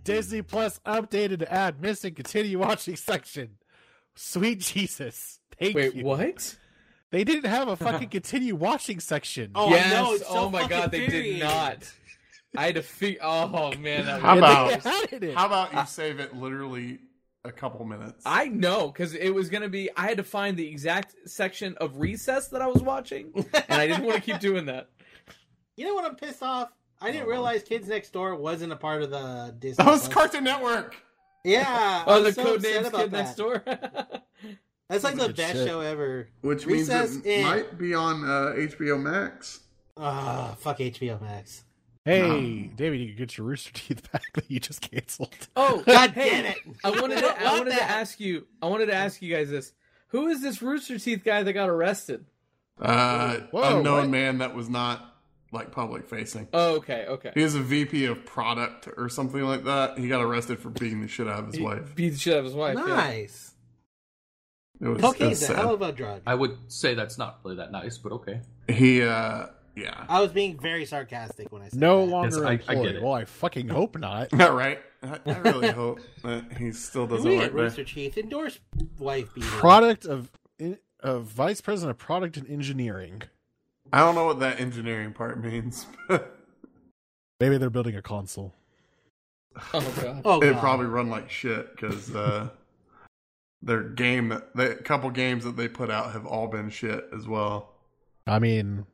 Disney Plus updated to add missing continue watching section. Sweet Jesus. Thank you. Wait, what? They didn't have a fucking continue watching section. Oh, Yes. I know, it's so Oh my god, they did infuriating. not. I had to figure. Oh man, that How was... about- They added it. How about you save it literally a couple minutes? I know, because it was gonna be. I had to find the exact section of Recess that I was watching, and I didn't want to keep doing that. You know what I'm pissed off? I didn't realize Kids Next Door wasn't a part of the Disney. That was Plus. Cartoon Network. Yeah. Oh, I'm the so code upset names about Kid that. Next Door. That's like the Good best shit. show ever. Which Recess means it and- might be on HBO Max. Fuck HBO Max. Hey, David, you can get your Rooster Teeth back that you just canceled. Oh, God hey, damn it! I wanted don't want to that. ask you. I wanted to ask you guys this: who is this Rooster Teeth guy that got arrested? Whoa, Unknown what? man that was not like public facing. Oh, okay. He was a VP of product or something like that. He got arrested for beating the shit out of his wife. Beat the shit out of his wife. yeah. Nice. It was, Cocaine's a sad. hell of a drug. I would say that's not really that nice, but okay. He, yeah. I was being very sarcastic when I said No that. longer Yes, I get employed. it. Well, I fucking hope not. All right. I really hope that he still doesn't We work at there. Rooster Teeth endorse wife beating. Product of Vice President of Product and Engineering. I don't know what that engineering part means. Maybe they're building a console. Oh god. Oh, It God. probably run like shit because their game, the couple games that they put out have all been shit as well. I mean,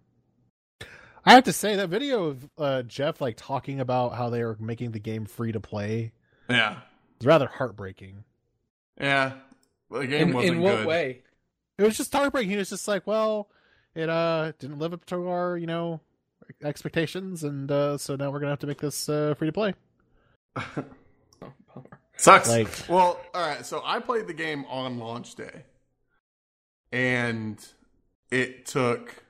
I have to say that video of Jeff like talking about how they are making the game free to play Yeah, is rather heartbreaking. yeah. The game wasn't In what good. way? It was just heartbreaking. He was just like, well, it didn't live up to our expectations, and so now we're gonna have to make this free to play. Oh, bummer. Sucks. Like- Well, all right. So I played the game on launch day, and it took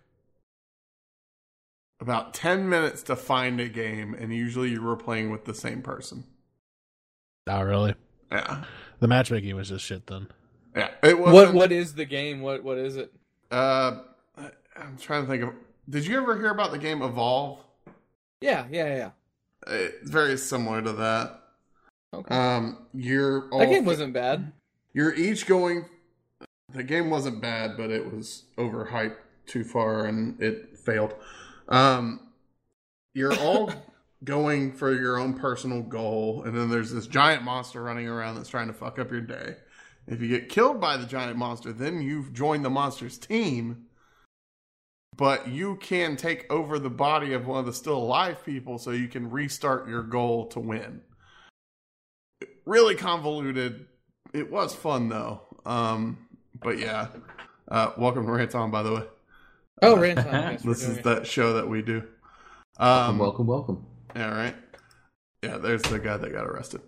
about 10 minutes to find a game, and usually you were playing with the same person. Not really. Yeah, The matchmaking was just shit then. yeah. It was. What is the game? What is it? I'm trying to think of. Did you ever hear about the game Evolve? Yeah. It's very similar to that. Okay. You're all, That game wasn't bad. You're each going. The game wasn't bad, but it was overhyped too far, and it failed. You're all going for your own personal goal, and then there's this giant monster running around that's trying to fuck up your day. If you get killed by the giant monster, then you've joined the monster's team, but you can take over the body of one of the still alive people so you can restart your goal to win. Really convoluted. It was fun, though. But yeah. Welcome to Rant On, by the way. Oh, Rant On. Yes, we're This doing is it. that show that we do. Welcome. Yeah, right. Yeah, there's the guy that got arrested.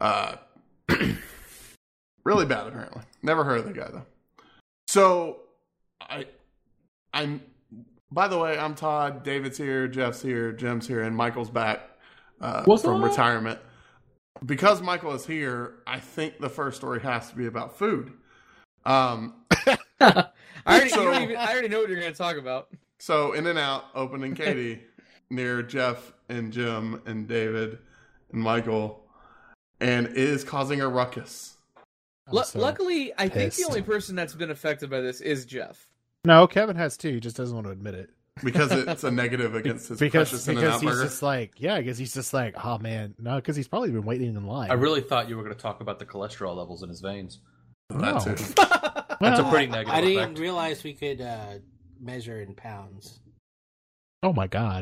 Really bad, apparently. Never heard of the guy though. So, I'm. By the way, I'm Todd. David's here. Jeff's here. Jim's here, and Michael's back What's from up? retirement. Because Michael is here, I think the first story has to be about food. I already So- I already know what you're going to talk about. So, In-N-Out opened in Katy near Jeff and Jim and David and Michael, and it is causing a ruckus. I'm so Luckily, I think the pissed. only person that's been affected by this is Jeff. No, Kevin has too. He just doesn't want to admit it. Because it's a negative against his Because precious In-N-Out he's burger. just like, yeah, I guess he's just like, oh man, no, because he's probably been waiting in line. I really thought you were going to talk about the cholesterol levels in his veins. That's No. it. That's a pretty negative I didn't effect. realize we could measure in pounds. Oh my god,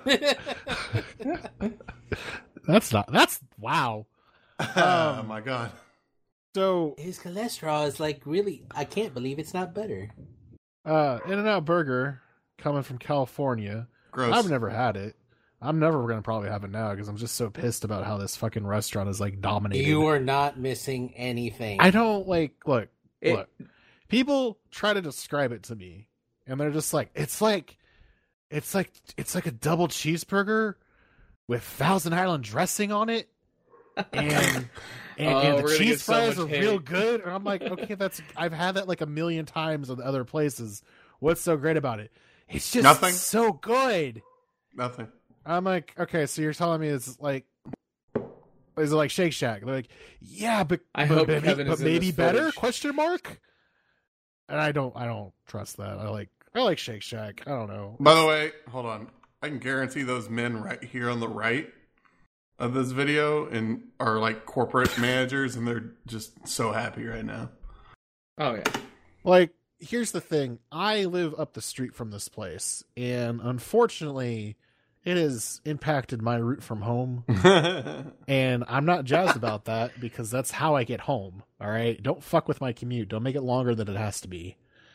that's wow. Oh my god. So, His cholesterol is like really. I can't believe it's not better. In-N-Out Burger coming from California. Gross. I've never had it. I'm never gonna probably have it now because I'm just so pissed about how this fucking restaurant is like dominating. You are not missing anything. I don't like look. It- People try to describe it to me, and they're just like, it's like a double cheeseburger with Thousand Island dressing on it, and Oh, and the we're gonna cheese get so fries much are hate. real good. And I'm like, okay, I've had that like a million times in other places. What's so great about it? It's just Nothing. so good. Nothing. I'm like, okay, so you're telling me it's like Is it like Shake Shack? They're like, yeah, but I hope maybe, Kevin is in maybe this better? footage. Question mark. And I don't trust that. I like Shake Shack. I don't know. By the way, hold on. I can guarantee those men right here on the right of this video and are like corporate managers, and they're just so happy right now. Oh yeah. Like, here's the thing. I live up the street from this place, and unfortunately, it has impacted my route from home. And I'm not jazzed about that because that's how I get home. All right. Don't fuck with my commute. Don't make it longer than it has to be.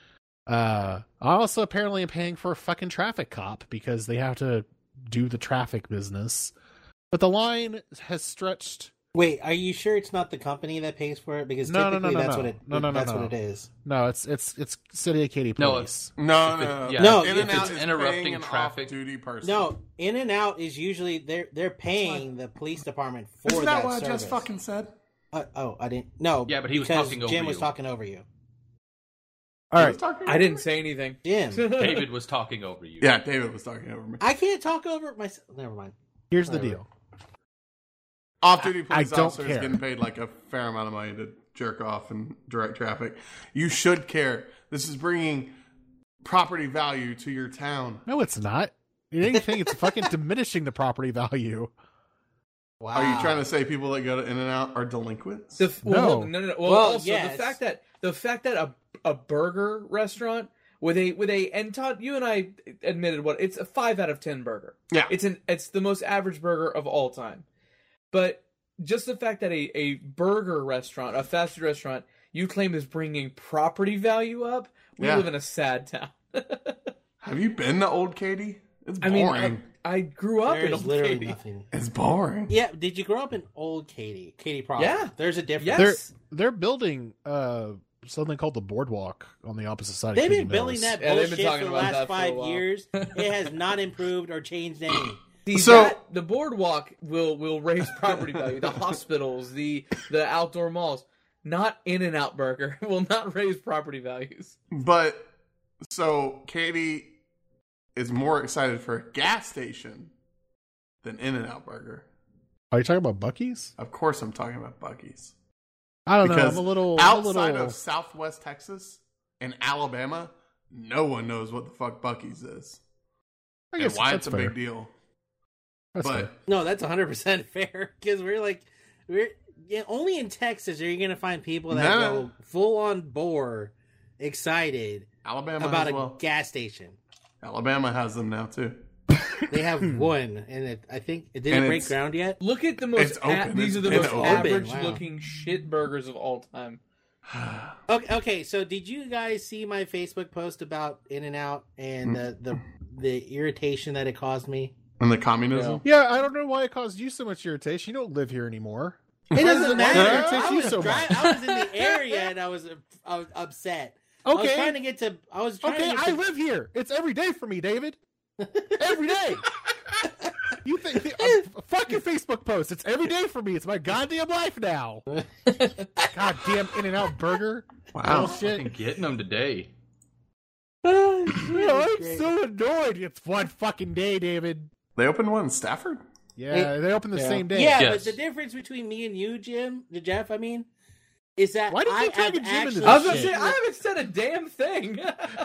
I also apparently am paying for a fucking traffic cop because they have to do the traffic business. But the line has stretched. Wait, are you sure it's not the company that pays for it? Because typically that's what it is. No, it's City of Katy No, Police. No. Yeah, No, In if and it's Out is interrupting paying an traffic. off-duty person. No, In and Out is usually they're paying the police department for Isn't that what service. I just fucking said? I didn't. No, Yeah, but he was because talking over Jim was you. talking over you. All right. I didn't say anything. Jim, David was talking over you. Yeah, David was talking over me. I can't talk over myself. Never mind. Here's the Whatever. deal. Off-duty police I don't officers care. getting paid like a fair amount of money to jerk off and direct traffic. You should care. This is bringing property value to your town. No, it's not. If anything, it's fucking diminishing the property value. Wow. Are you trying to say people that go to In-N-Out are delinquents? No. Well, No. Well, Well, also yes. the fact that a burger restaurant with a and Todd, you and I admitted it's a 5 out of 10 burger. Yeah. It's the most average burger of all time. But just the fact that a burger restaurant, a fast food restaurant, you claim is bringing property value up, we Yeah. live in a sad town. Have you been to Old Katy? It's I mean, boring. I grew up in There's Old literally Katy. nothing. It's boring. Yeah, did you grow up in Old Katy? Katy proper. Yeah. There's a difference. Yes. They're building something called the Boardwalk on the opposite side. They've of been Katy building Mills. that Yeah, they've been bullshit for talking the about last that for a 5 while. years. It has not improved or changed any. See, So- the boardwalk will raise property value. The hospitals, the outdoor malls, not In-N-Out Burger will not raise property values. But, so, Katie is more excited for a gas station than In-N-Out Burger. Are you talking about Buc-ee's? Of course I'm talking about Buc-ee's. I don't know. Because I'm a little outside of Southwest Texas and Alabama, no one knows what the fuck Buc-ee's is. I And guess why that's it's a fair. big deal. That's But fair. No, that's 100% fair. Because only in Texas are you going to find people that No. go full on bore excited Alabama about as a well. gas station. Alabama has them now too. They have one, and I think it And didn't break it's- ground yet. Look at the It's most. open. These It's are the been most open. average Wow. looking shit burgers of all time. Okay, so did you guys see my Facebook post about In-N-Out and the irritation that it caused me? And the communism. Yeah, I don't know why it caused you so much irritation. You don't live here anymore. It doesn't matter. irritates I you was, so much? I was in the area and I was upset. I was Okay. trying to get to. I was trying Okay, to get I to, live here. It's every day for me, David. Every day. You think fuck your Facebook post? It's every day for me. It's my goddamn life now. Goddamn In-N-Out Burger. Wow. Bullshit. Fucking getting them today. Oh, You know, I'm great. so annoyed. It's one fucking day, David. They opened one in Stafford? Yeah, they open the same day. Yeah, Yes. but the difference between me and you, Jeff, I mean, is that Why do you I keep tagging have Jim in this actually, I was gonna shit. say I haven't said a damn thing.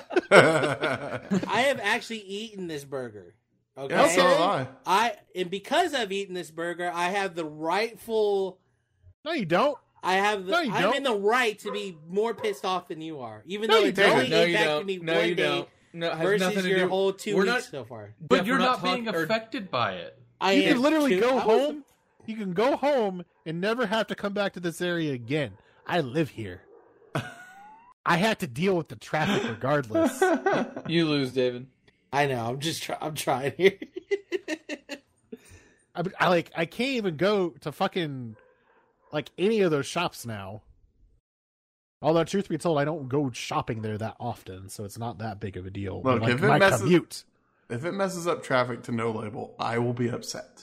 I have actually eaten this burger. Okay, Yeah, so have I. and because I've eaten this burger, I have the rightful. No, you don't. I have the. No, you I'm don't. in the right to be more pissed off than you are, even No, though you it's don't. only No, you impacted don't. me No, one you day don't. No, it has versus nothing to your do. whole 2 We're weeks not- so far. But Jeff, you're we're not not being talk- or- affected by it. I You am can literally too- go I was- home. You can go home and never have to come back to this area again. I live here. I have to deal with the traffic regardless. You lose, David. I know. I'm just. I'm trying here. I can't even go to fucking like any of those shops now. Although truth be told, I don't go shopping there that often, so it's not that big of a deal. Look, Like, if it my messes- commute. If it messes up traffic to no label, I will be upset.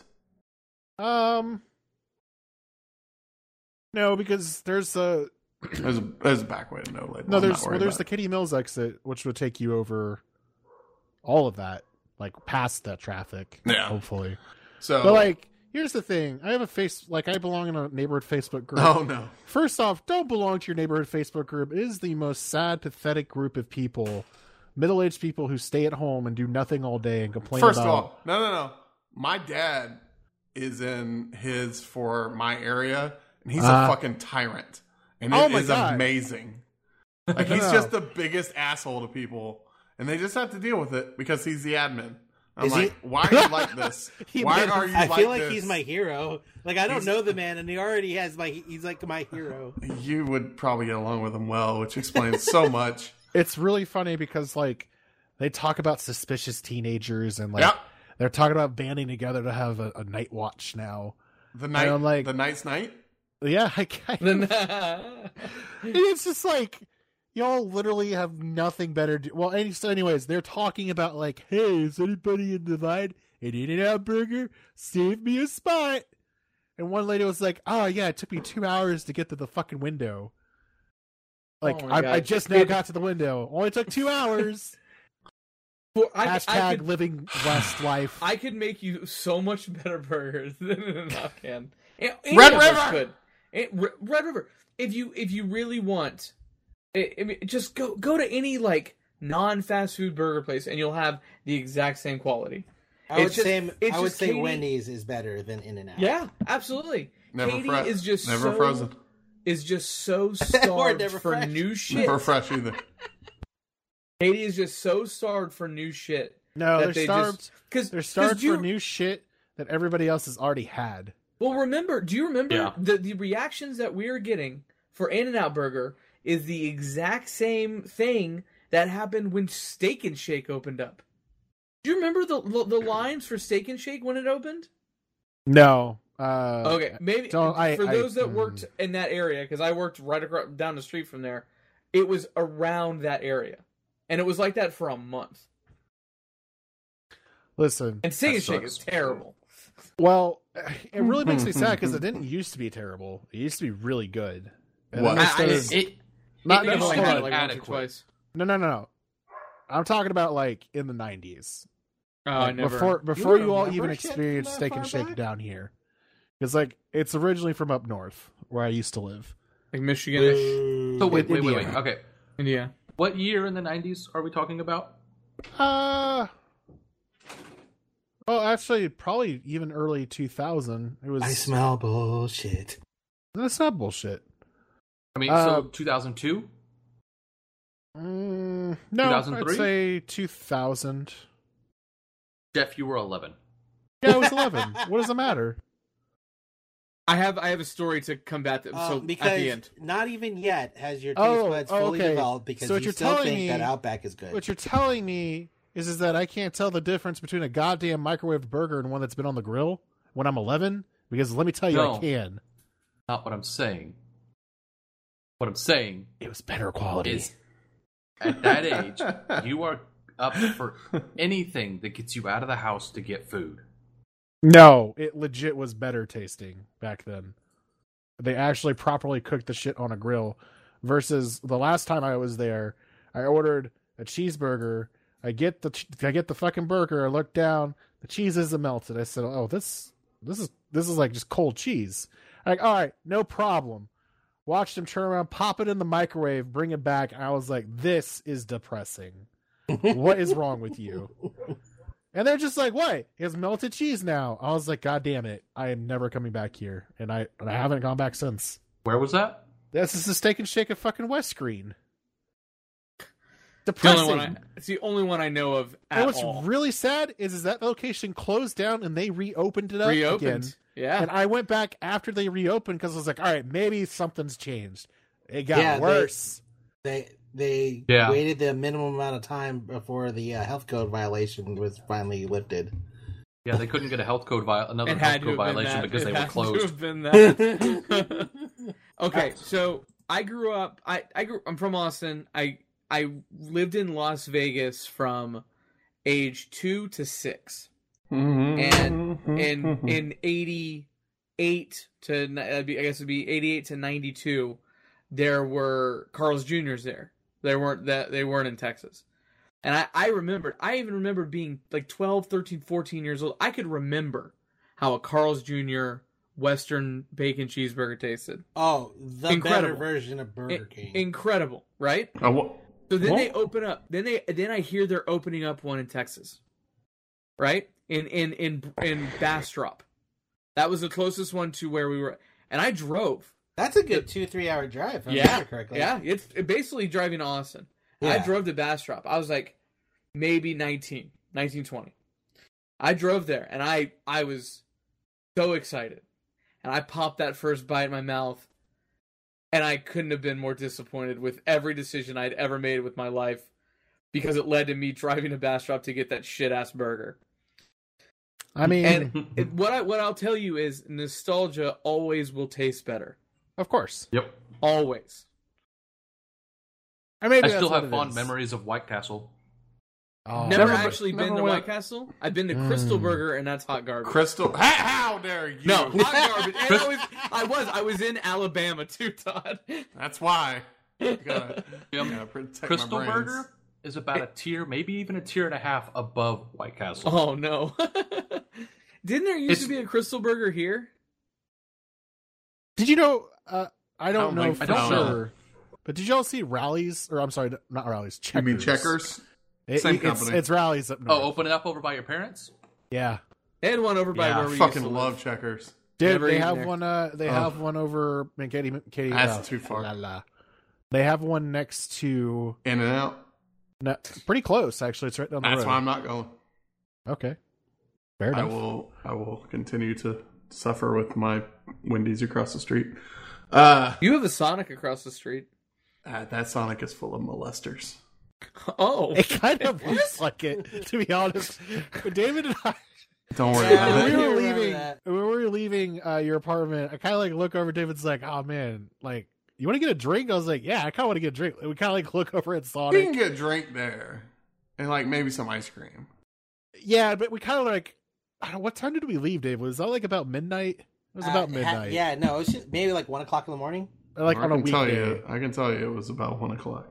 No, because there's a There's a back way to no label. no, I'm there's not worried there's about the Kitty Mills exit, which would take you over all of that, like past that traffic. Yeah. hopefully. it. So But like, here's the thing. I have I belong in a neighborhood Facebook group. Oh no. First off, don't belong to your neighborhood Facebook group. It is the most sad, pathetic group of people, middle-aged people who stay at home and do nothing all day and complain First about... of all, no. My dad is in his for my area, and he's a fucking tyrant. And it is amazing. Like, he's just the biggest asshole to people, and they just have to deal with it because he's the admin. I'm why are you like this? Why are you like this? I feel like he's my hero. Like, I don't know the man, and he already has he's like my hero. You would probably get along with him well, which explains so much. It's really funny because, like, they talk about suspicious teenagers, and, like, they're talking about banding together to have a night watch now. The night's night? Yeah, it's just like, y'all literally have nothing better to do. Well, anyways, they're talking about, like, hey, is anybody in the line? An In-N-Out Burger? Save me a spot. And one lady was like, oh, yeah, it took me 2 hours to get to the fucking window. Like, I just now got to the window. Only took 2 hours. Well, Hashtag living West life. I could make you so much better burgers than An-N-Out can. Red River! Red River. If you really want, I mean, just go to any, like, non-fast food burger place, and you'll have the exact same quality. I would say Wendy's is better than In-N-Out. Yeah, absolutely. Katie is just never frozen. Is just so starved for new shit. Never fresh either. Katie is just so starved for new shit. No, they're starved for new shit that everybody else has already had. Well, do you remember the reactions that we're getting for In-N-Out Burger is the exact same thing that happened when Steak and Shake opened up. Do you remember the lines for Steak and Shake when it opened? No. Okay, maybe for those that worked in that area, because I worked right across, down the street from there, it was around that area. And it was like that for a month. Listen. And Steak and Shake is terrible. Well, it really makes me sad because it didn't used to be terrible. It used to be really good. What? Not adequate. No. I'm talking about, like, in the 90s. Oh, I never. Before you all even experienced Steak and Shake down here. Because, like, it's originally from up north, where I used to live. Like Michigan-ish. So wait. Okay. India. What year in the 90s are we talking about? Oh, actually, probably even early 2000. It was. I smell bullshit. That's not bullshit. I mean, so 2002? No, 2003? I'd say 2000. Jeff, you were 11. Yeah, I was 11. What does it matter? I have a story to combat them. So because at the end, not even yet has your taste buds fully developed because you still think that Outback is good. What you're telling me is that I can't tell the difference between a goddamn microwave burger and one that's been on the grill when I'm 11? Because let me tell you, I can. Not what I'm saying. What I'm saying, it was better quality. Is at that age, you are up for anything that gets you out of the house to get food. No, it legit was better tasting back then. They actually properly cooked the shit on a grill. Versus the last time I was there, I ordered a cheeseburger. I get the fucking burger. I look down, the cheese isn't melted. I said, "Oh, this is like just cold cheese." I'm like, all right, no problem. Watched him turn around, pop it in the microwave, bring it back, and I was like, "This is depressing. What is wrong with you?" And they're just like, "What? He has melted cheese now." I was like, "God damn it! I am never coming back here," and I haven't gone back since. Where was that? This is the Steak and Shake at fucking West Green. Depressing. It's the only one I know of at all. And what's really sad is that location closed down and they reopened it up again. Yeah. And I went back after they reopened because I was like, all right, maybe something's changed. It got worse. They waited the minimum amount of time before the health code violation was finally lifted. Yeah, they couldn't get a health code violation because they were closed. Okay, so I grew up. I'm from Austin. I lived in Las Vegas from age 2 to 6, and in 88 to I guess it'd be 88 to 92, there were Carl's Jr.'s there. They weren't in Texas. And I even remembered being like 12, 13, 14 years old. I could remember how a Carl's Jr. Western bacon cheeseburger tasted. Oh, the Incredible. better version of Burger King. Incredible, right? So then they open up. Then I hear they're opening up one in Texas, right? In Bastrop. That was the closest one to where we were, and I drove. That's a good 2-3 hour drive. If I remember correctly. Yeah, it's basically driving to Austin. Yeah. I drove to Bastrop. I was like maybe 19, 20. I drove there, and I was so excited. And I popped that first bite in my mouth, and I couldn't have been more disappointed with every decision I'd ever made with my life, because it led to me driving to Bastrop to get that shit-ass burger. I mean... And what I'll tell you is nostalgia always will taste better. Of course. Yep. Always. I still have fond memories of White Castle. Oh, never actually been to White Castle. I've been to Crystal Burger, and that's hot garbage. How dare you? No, hot garbage. And I was in Alabama too, Todd. That's why. Crystal Burger is about a tier, maybe even a tier and a half above White Castle. Oh no! Didn't there used to be a Crystal Burger here? Did you know? I don't know for know. sure. But did y'all see Rallies? Or I'm sorry, not Rallies. Checkers. You mean Checkers? Same company. It's Rallies up north. Oh, open it up over by your parents? Yeah. They had one over by where we fucking used to love live. Checkers. Dude, they have one. They have one over. Man, Katie. That's too far. They have one next to In-N-Out. No, pretty close, actually. It's right down the road. That's why I'm not going. Okay. Fair enough. I will continue to suffer with my Wendy's across the street. You have a Sonic across the street. That Sonic is full of molesters. Oh, it kind of looks like it, to be honest. But David and I, don't worry about when it. we were leaving your apartment, I kind of like look over. David's like, "Oh man, like you want to get a drink?" I was like, "Yeah, I kind of want to get a drink." We kind of like look over at Sonic. You can get a drink there, and like maybe some ice cream. Yeah, but we kind of like, I don't know, what time did we leave, Dave? Was that like about midnight? It was about midnight. Yeah, no, it was just maybe like 1 o'clock in the morning. Like on a weekday. I can tell you, it was about 1 o'clock.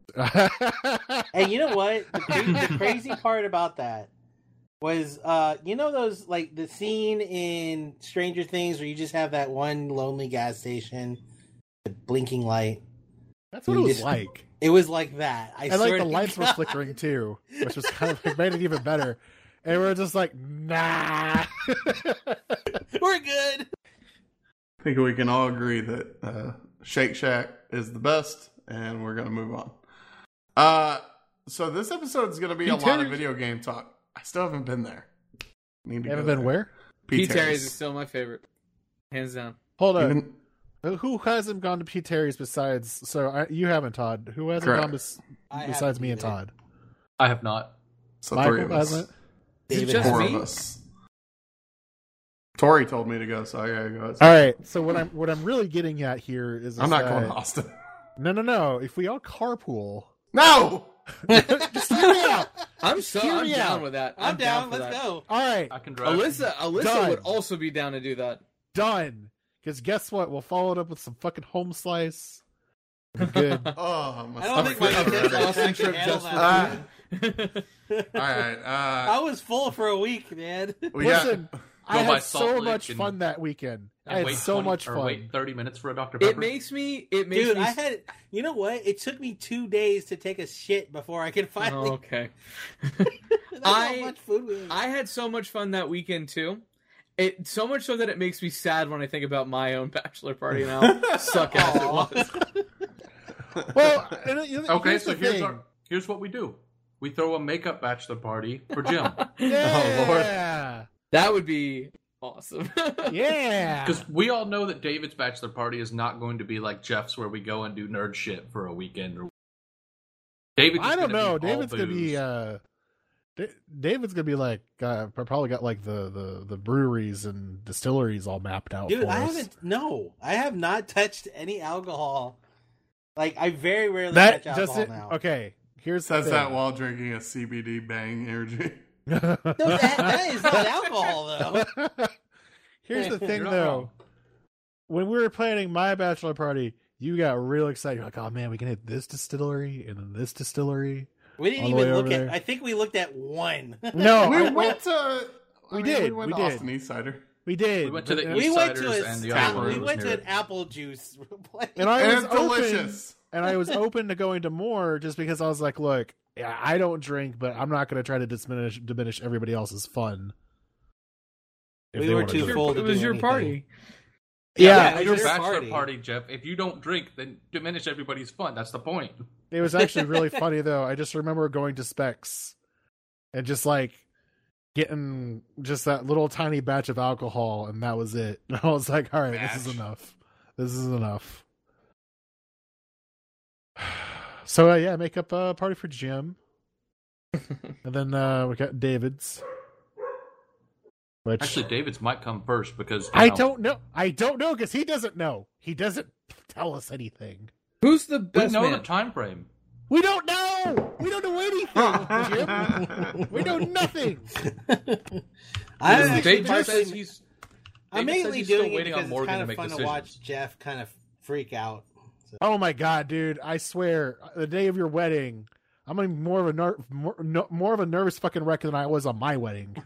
And you know what? The crazy part about that was, you know those, like, the scene in Stranger Things where you just have that one lonely gas station, the blinking light. That's what it was like. It was like that. And like the lights were flickering too, which was kind of like, made it even better. And we were just like, nah. We're good. I think we can all agree that Shake Shack is the best, and we're going to move on. So this episode is going to be a lot of video game talk. I still haven't been there. Need to haven't been where? Pete Terry's is still my favorite. Hands down. Hold on. Who hasn't gone to Pete Terry's besides... So you haven't, Todd. Who hasn't gone besides me and Todd? I have not. So Michael 3 of us. hasn't? David 4 of us. Tori told me to go, so I gotta go. All right. So what I'm really getting at here is I'm not going to Austin. No. If we all carpool, no. Just hear me out. I'm down with that. I'm down. Let's go. All right. I can drive. Alyssa would also be down to do that. Done. Because guess what? We'll follow it up with some fucking home slice. It'll be good. Oh, I don't think my kids are Austin trip just for all right. I was full for a week, man. Listen, I by had Salt so Lake much and- fun that weekend. I had wait so 20 much fun. Or wait 30 minutes for a Dr. Pepper. It makes me. Dude, I had. You know what? It took me 2 days to take a shit before I could finally. Oh, okay. That's how much food we had. I had so much fun that weekend too. It so much so that it makes me sad when I think about my own bachelor party now. Suck as it was. Well, Okay, so here's what we do. We throw a makeup bachelor party for Jim. Yeah. Oh, Lord. That would be awesome. Yeah. Because we all know that David's bachelor party is not going to be like Jeff's, where we go and do nerd shit for a weekend. David's I don't know. Be all David's gonna booze. be. David's gonna be like probably got like the breweries and distilleries all mapped out. Dude, for I us. haven't. No, I have not touched any alcohol. Like I very rarely That touch alcohol doesn't. now. Okay, here's Says the that thing. while drinking a CBD Bang energy. No, that is not alcohol though. Here's the thing, You're not though. wrong. When we were planning my bachelor party, you got real excited. You're like, "Oh man, we can hit this distillery and then this distillery." We didn't All the way even look over at. there. I think we looked at one. No, We went to. we did. We went We to did. Austin East Cider. We did. We went to the We East went to Siders a and the tap, Upper we Room was went to near an it. apple juice place. And I was it's open, delicious. and I was open to going to more just because I was like, look, yeah, I don't drink, but I'm not going to try to diminish everybody else's fun. If We they were wanna too drink. full It to was do your anything. party. Yeah, it It's was your your bachelor party. party, Jeff. If you don't drink, then diminish everybody's fun. That's the point. it was actually really funny though. I just remember going to Specs and just like getting just that little tiny batch of alcohol, and that was it. And I was like, all right, this is enough. This is enough. So yeah, make up a party for Jim, and then we got David's. Which Actually, David's might come first because I don't know. I don't know because he doesn't know. He doesn't tell us anything. Who's the We best know man? the time frame. We don't know. We don't know anything, Jim. We know nothing. I'm actually David says partially- he's. I'm David says mainly he's still doing it waiting on because it's Morgan kind to of make fun to decisions. watch Jeff kind of freak out. So. Oh my god, dude! I swear, the day of your wedding, I'm gonna be more of a nervous fucking wreck than I was on my wedding.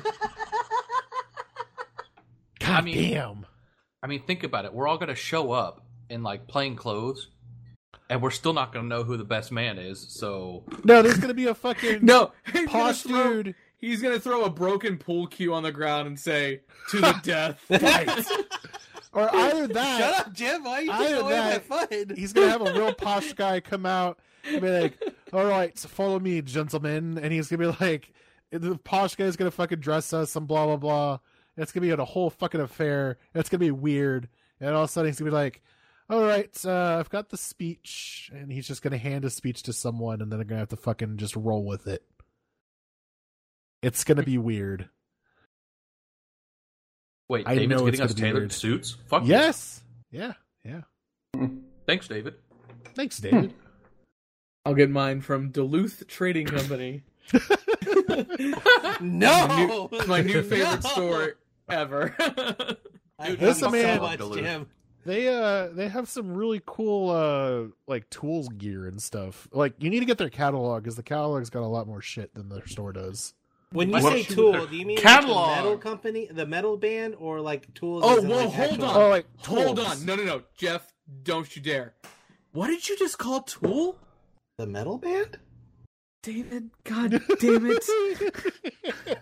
God damn! I mean, think about it. We're all going to show up in like plain clothes, and we're still not going to know who the best man is. So No, there's gonna be a fucking No, he's gonna posh throw- dude. He's gonna throw a broken pool cue on the ground and say, "To the death." Or either that. Shut up, Jim! Why are you taking Either away my that, fun? he's gonna have a real posh guy come out and be like, "All right, so follow me, gentlemen," and he's gonna be like, "The posh guy's gonna fucking dress us, some blah blah blah." And it's gonna be a whole fucking affair. And it's gonna be weird, and all of a sudden he's gonna be like, "All right, I've got the speech," and he's just gonna hand a speech to someone, and then they're gonna have to fucking just roll with it. It's gonna be weird. wait, I David's know it's getting us gonna be tailored weird. suits. Fuck Yes, yeah. Thanks, David. Thanks, David. I'll get mine from Duluth Trading Company. No, My new favorite No! store ever. I hate listen, you man. so much, Duluth. Jim. They have some really cool like tools gear and stuff. Like you need to get their catalog because the catalog's got a lot more shit than their store does. When you What- say Tool, do you mean Catalog. like the metal company, the metal band, or like Tools? Oh, as in, whoa, like, hold actual- on. Oh, like Hold tools. on. No. Jeff, don't you dare. What did you just call Tool? The metal band? David, god damn it.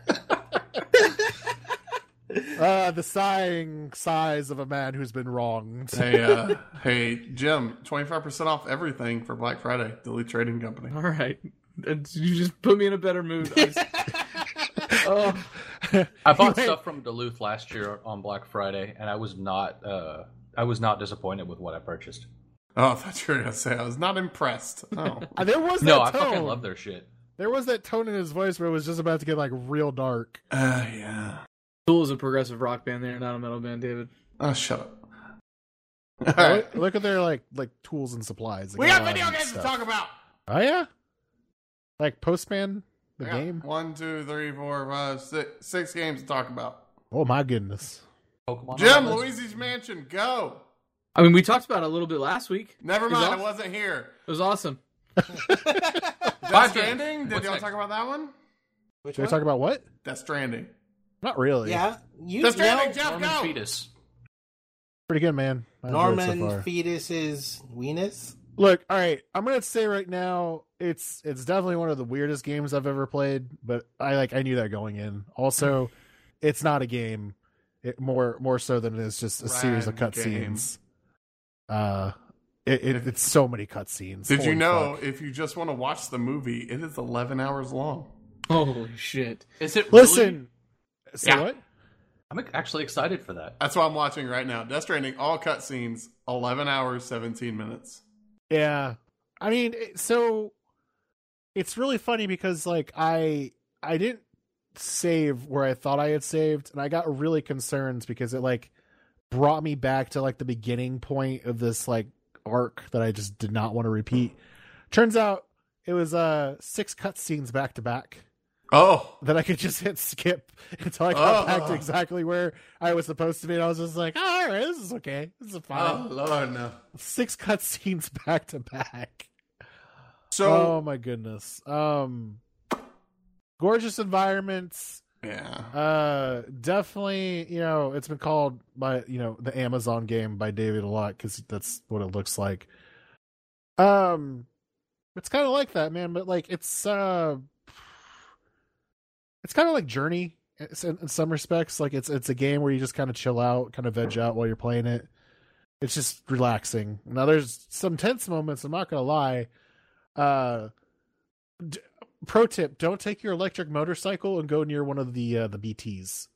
The sighing sighs of a man who's been wronged. Hey, Jim, 25% off everything for Black Friday. Duluth Trading Company. All right. You just put me in a better mood. Oh, I bought Wait. stuff from Duluth last year on Black Friday, and I was not disappointed with what I purchased. Oh, I thought you were going to say I was not impressed. Oh. There was that No, I tone. fucking love their shit. There was that tone in his voice where it was just about to get like real dark. Yeah. Tool is a progressive rock band there, not a metal band, David. Oh, shut up. All right. Look at their like tools and supplies. They We got got a lot of video neat games to stuff. talk about. Oh yeah, like Postman, the Yeah. game. 1, 2, 3, 4, 5, 6 games to talk about. Oh my goodness. Pokemon. Jim, Islands. Luigi's Mansion, go. I mean, we talked about it a little bit last week. Never It was mind, I awesome. wasn't here. It was awesome. Death Stranding? Did What's y'all next? talk about that one? Which Should we one? talk about what? Death Stranding. Not really. Yeah, you Death Stranding, know, Jeff, Norman go. Fetus. Pretty good, man. I enjoyed it so Norman far. Fetus's weenus. Look, all right. I'm gonna say right now, it's definitely one of the weirdest games I've ever played. But I knew that going in. Also, it's not a game. It more so than it is just a series of Rad cutscenes. It's so many cutscenes. Did you Holy know fuck. if you just want to watch the movie, it is 11 hours long? Holy shit. Is it really? Listen. Say Yeah. what? I'm actually excited for that. That's what I'm watching right now. Death Stranding, all cutscenes, 11 hours, 17 minutes. Yeah. I mean, so it's really funny because like I didn't save where I thought I had saved, and I got really concerned because it like brought me back to like the beginning point of this like arc that I just did not want to repeat. Turns out it was 6 cutscenes back to back Oh, that I could just hit skip until I got back to Oh. exactly where I was supposed to be. And I was just like, oh, all right, this is okay. This is fine. oh Lord, no. 6 cutscenes back to back. So, Oh my goodness. Gorgeous environments. Yeah. Definitely, it's been called by, the Amazon game by David a lot because that's what it looks like. It's kind of like that, man, but like it's kind of like Journey in some respects. Like it's a game where you just kind of chill out, kind of veg out while you're playing it. It's just relaxing. Now there's some tense moments, I'm not gonna lie. Pro tip: don't take your electric motorcycle and go near one of the BTs.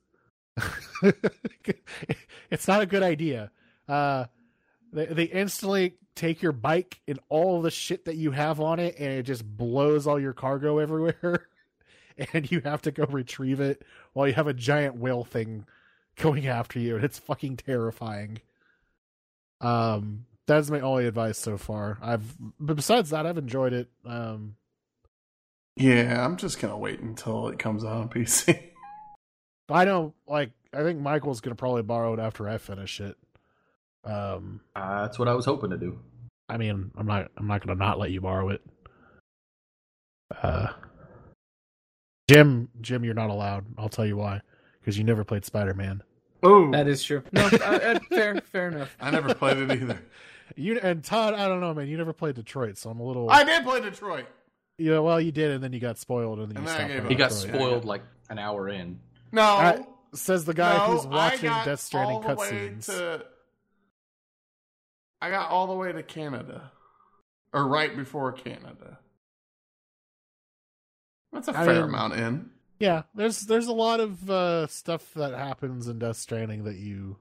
It's not a good idea. They instantly take your bike and all the shit that you have on it, and it just blows all your cargo everywhere. And you have to go retrieve it while you have a giant whale thing going after you, and it's fucking terrifying. That's my only advice so far. But besides that, I've enjoyed it. Yeah, I'm just gonna wait until it comes out on PC. I know, I think Michael's gonna probably borrow it after I finish it. That's what I was hoping to do. I mean, I'm not gonna not let you borrow it. Jim, you're not allowed. I'll tell you why. Because you never played Spider-Man. Oh, that is true. No, fair enough. I never played it either. And Todd, I don't know, man. You never played Detroit, so I'm a little. I did play Detroit. Yeah, well, you did, and then you got spoiled, and then you stopped. He got spoiled like an hour in. No, says the guy who's watching Death Stranding cutscenes. I got all the way to Canada, or right before Canada. That's a fair amount in. Yeah, there's a lot of stuff that happens in Death Stranding that you.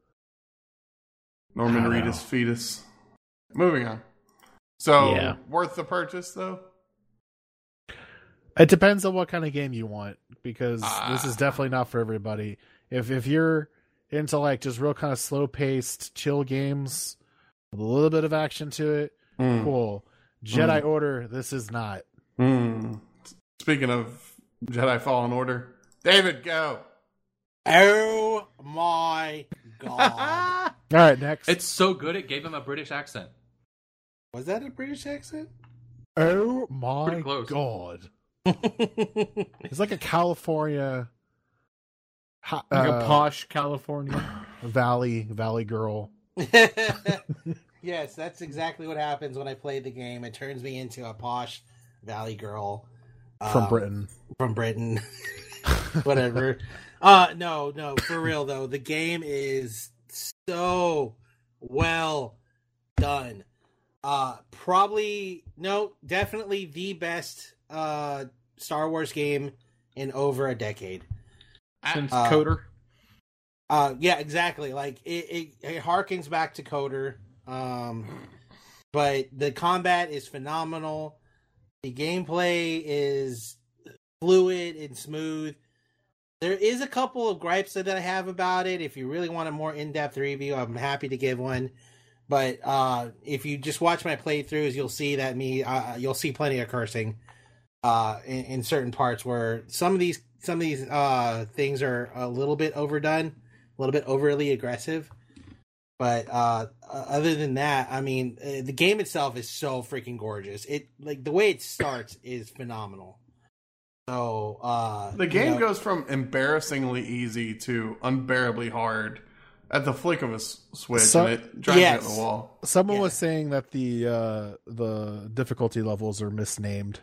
Norman Reedus fetus. Moving on. So, worth the purchase, though? It depends on what kind of game you want, because this is definitely not for everybody. If you're into like just real kind of slow-paced, chill games with a little bit of action to it, cool. Jedi Order, this is not. Speaking of Jedi Fallen Order, David, go. Oh my god. All right, next. It's so good it gave him a British accent. Was that a British accent? Oh my god. It's like a California, like a posh California valley girl. Yes, that's exactly what happens when I play the game. It turns me into a posh valley girl from Britain. From Britain, whatever. No, for real though, the game is so well done. Definitely the best Star Wars game in over a decade. Since Coder? Yeah, exactly. Like, it harkens back to Coder. But the combat is phenomenal. The gameplay is fluid and smooth. There is a couple of gripes that I have about it. If you really want a more in-depth review, I'm happy to give one. But if you just watch my playthroughs, you'll see that you'll see plenty of cursing in certain parts where some of these things are a little bit overdone, a little bit overly aggressive. But other than that, I mean, the game itself is so freaking gorgeous. It the way it starts is phenomenal. So the game goes from embarrassingly easy to unbearably hard at the flick of a switch, and it drives you at the wall. Someone was saying that the difficulty levels are misnamed.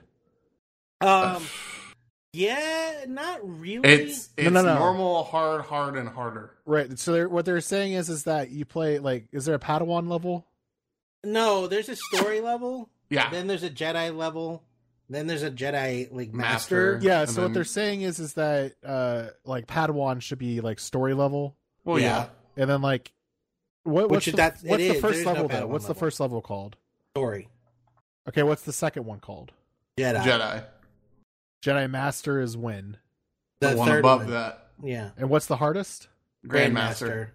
Yeah, not really. It's normal, hard, and harder. Right. So what they're saying is that you play is there a Padawan level? No, there's a story level. Yeah. Then there's a Jedi level. Then there's a Jedi Master. Yeah. So what they're saying is that Padawan should be story level. Well, yeah. And then what's the first level though? What's the first level called? Story. Okay. What's the second one called? Jedi. Jedi Master is when? The one above that. Yeah. And what's the hardest? Grandmaster.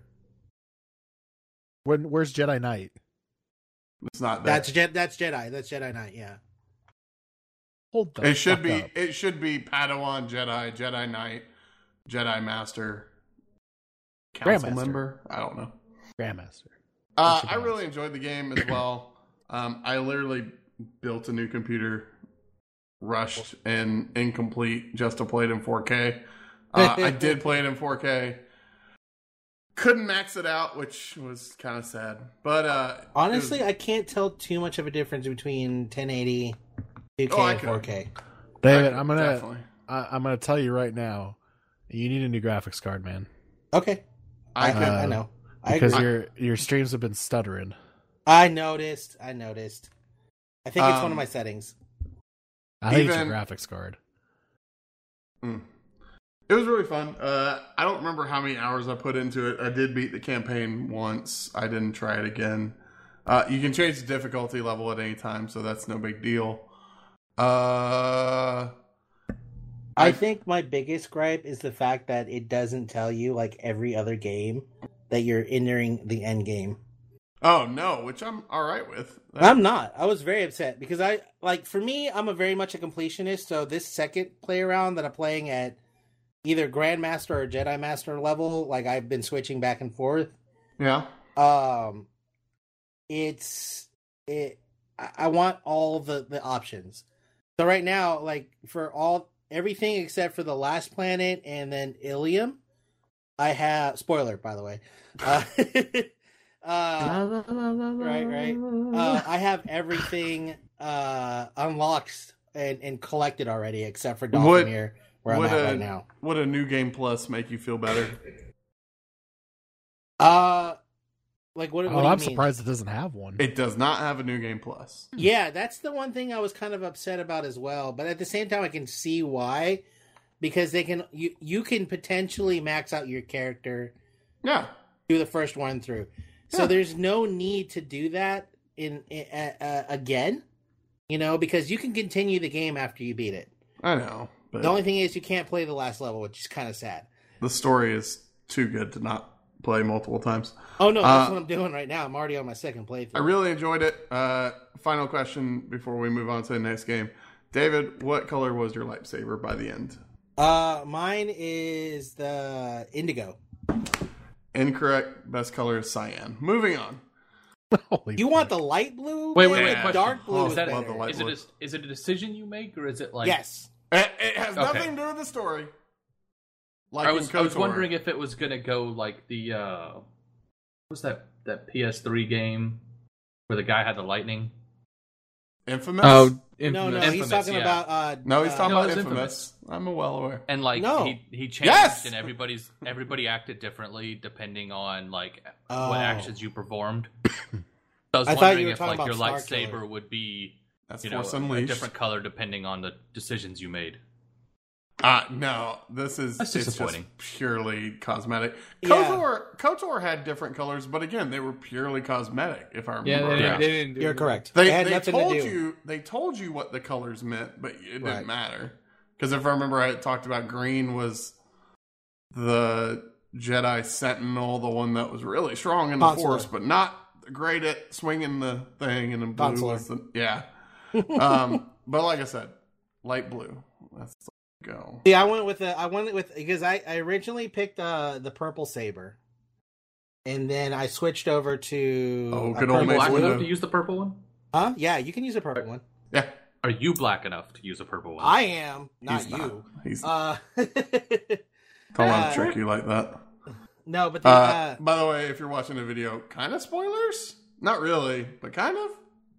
Where's Jedi Knight? It's not that. That's Jedi. That's Jedi Knight, yeah. Hold the It should be Padawan, Jedi Knight, Jedi Master, Council member. I don't know. Grandmaster. I really enjoyed the game as well. I literally built a new computer, rushed and incomplete just to play it in 4K. I did play it in 4K. Couldn't max it out, which was kind of sad. But honestly, I can't tell too much of a difference between 1080, 2K, and 4K. David, I'm gonna tell you right now, you need a new graphics card, man. Okay, I know. Because your streams have been stuttering. I noticed. I think it's one of my settings. I think it's your graphics card. It was really fun. I don't remember how many hours I put into it. I did beat the campaign once. I didn't try it again. You can change the difficulty level at any time, so that's no big deal. I think my biggest gripe is the fact that it doesn't tell you, like every other game, that you're entering the end game. Oh, no, which I'm all right with. I'm not. I was very upset because for me, I'm very much a completionist, so this second play around that I'm playing at either Grandmaster or Jedi Master level, like I've been switching back and forth. Yeah. I want all the options. So right now, like for everything except for the last planet and then Ilium, I have spoiler by the way. Right. I have everything unlocked and collected already except for Dathomir. Where I'm at right now. Would a New Game Plus make you feel better? Like what? I'm surprised it doesn't have one. It does not have a New Game Plus. Yeah, that's the one thing I was kind of upset about as well. But at the same time, I can see why, because you can potentially max out your character. Yeah. Do the first one through, so there's no need to do that again. Because you can continue the game after you beat it. I know. But the only thing is you can't play the last level, which is kind of sad. The story is too good to not play multiple times. Oh, no, that's what I'm doing right now. I'm already on my second playthrough. I really enjoyed it. Final question before we move on to the next game. David, what color was your lightsaber by the end? Mine is the indigo. Incorrect. Best color is cyan. Moving on. You want the light blue? Wait. Dark blue is it a decision you make, or is it like... Yes. It has nothing to do with the story. I was wondering if it was going to go like the... what was that PS3 game where the guy had the lightning? Infamous? Oh, Infamous. No, he's talking about... he's talking about Infamous. I'm well aware. And he changed, and everybody acted differently depending on what actions you performed. So I was wondering if your lightsaber would be a different color depending on the decisions you made. No, that's disappointing. Just purely cosmetic. Yeah. KOTOR had different colors, but again, they were purely cosmetic. If I remember, they didn't do You're correct. They told you what the colors meant, but it didn't matter. Because if I remember, I talked about green was the Jedi Sentinel, the one that was really strong in the Force, but not great at swinging the thing. And then blue was but like I said, light blue. That's go. Yeah, I went with because I originally picked the purple saber, and then I switched over to good old black enough to use the purple one. Huh? Yeah, you can use a purple one. Yeah. Are you black enough to use a purple one? I am, not you. He's don't want to trick you like that. No, but by the way, if you're watching the video, kind of spoilers? Not really, but kind of.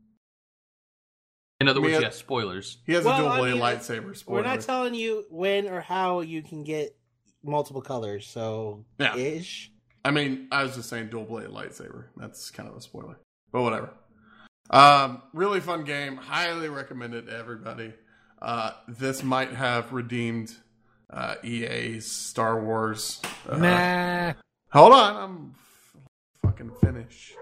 In other words, spoilers. He has a dual blade lightsaber. Spoiler. We're not telling you when or how you can get multiple colors, so ish. I mean, I was just saying dual blade lightsaber. That's kind of a spoiler, but whatever. Really fun game. Highly recommend it to everybody. This might have redeemed EA's Star Wars. Nah. Hold on, I'm fucking finished.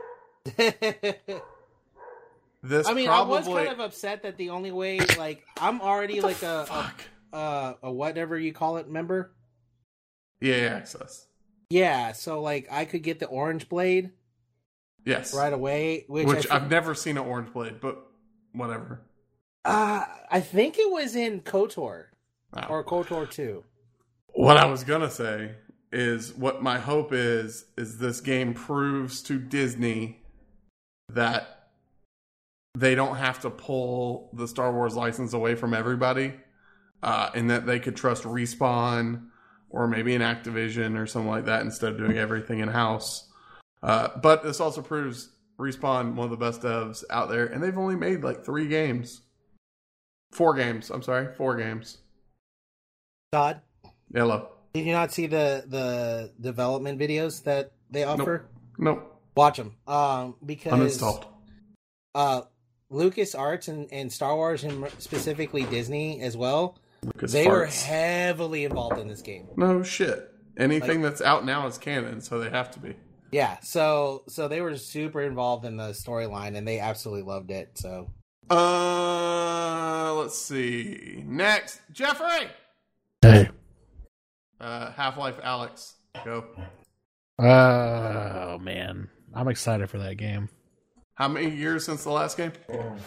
I was kind of upset that the only way, I'm already a whatever you call it member. EA Access. Yeah, so I could get the orange blade. Yes. Right away, which I've never seen an orange blade, but whatever. I think it was in KOTOR or KOTOR 2. What I was gonna say is what my hope is this game proves to Disney that they don't have to pull the Star Wars license away from everybody, and that they could trust Respawn or maybe an Activision or something like that instead of doing everything in-house. But this also proves Respawn, one of the best devs out there, and they've only made like 4 games. Todd? Hello. Did you not see the development videos that they offer? Nope. Watch them. Because uninstalled. LucasArts and Star Wars, and specifically Disney as well, they were heavily involved in this game. No shit. Anything that's out now is canon, so they have to be. Yeah, so they were super involved in the storyline, and they absolutely loved it. So, let's see. Next, Jeffrey. Hey. Half-Life Alyx. Go. Oh man, I'm excited for that game. How many years since the last game?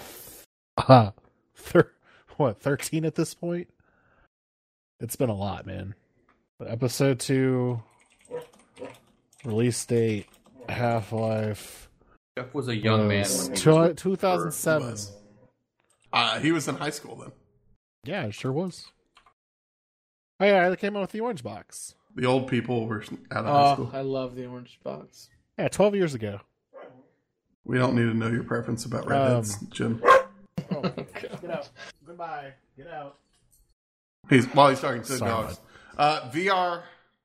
13 at this point? It's been a lot, man. But episode 2, release date, Half-Life. Jeff was a young man when 2007. He was in high school then. Yeah, it sure was. Oh yeah, they came out with the orange box. The old people were out of high school. I love the orange box. Yeah, 12 years ago. We don't need to know your preference about redheads, Jim. Oh, get out. Goodbye. Get out. While he's talking to the dogs. VR,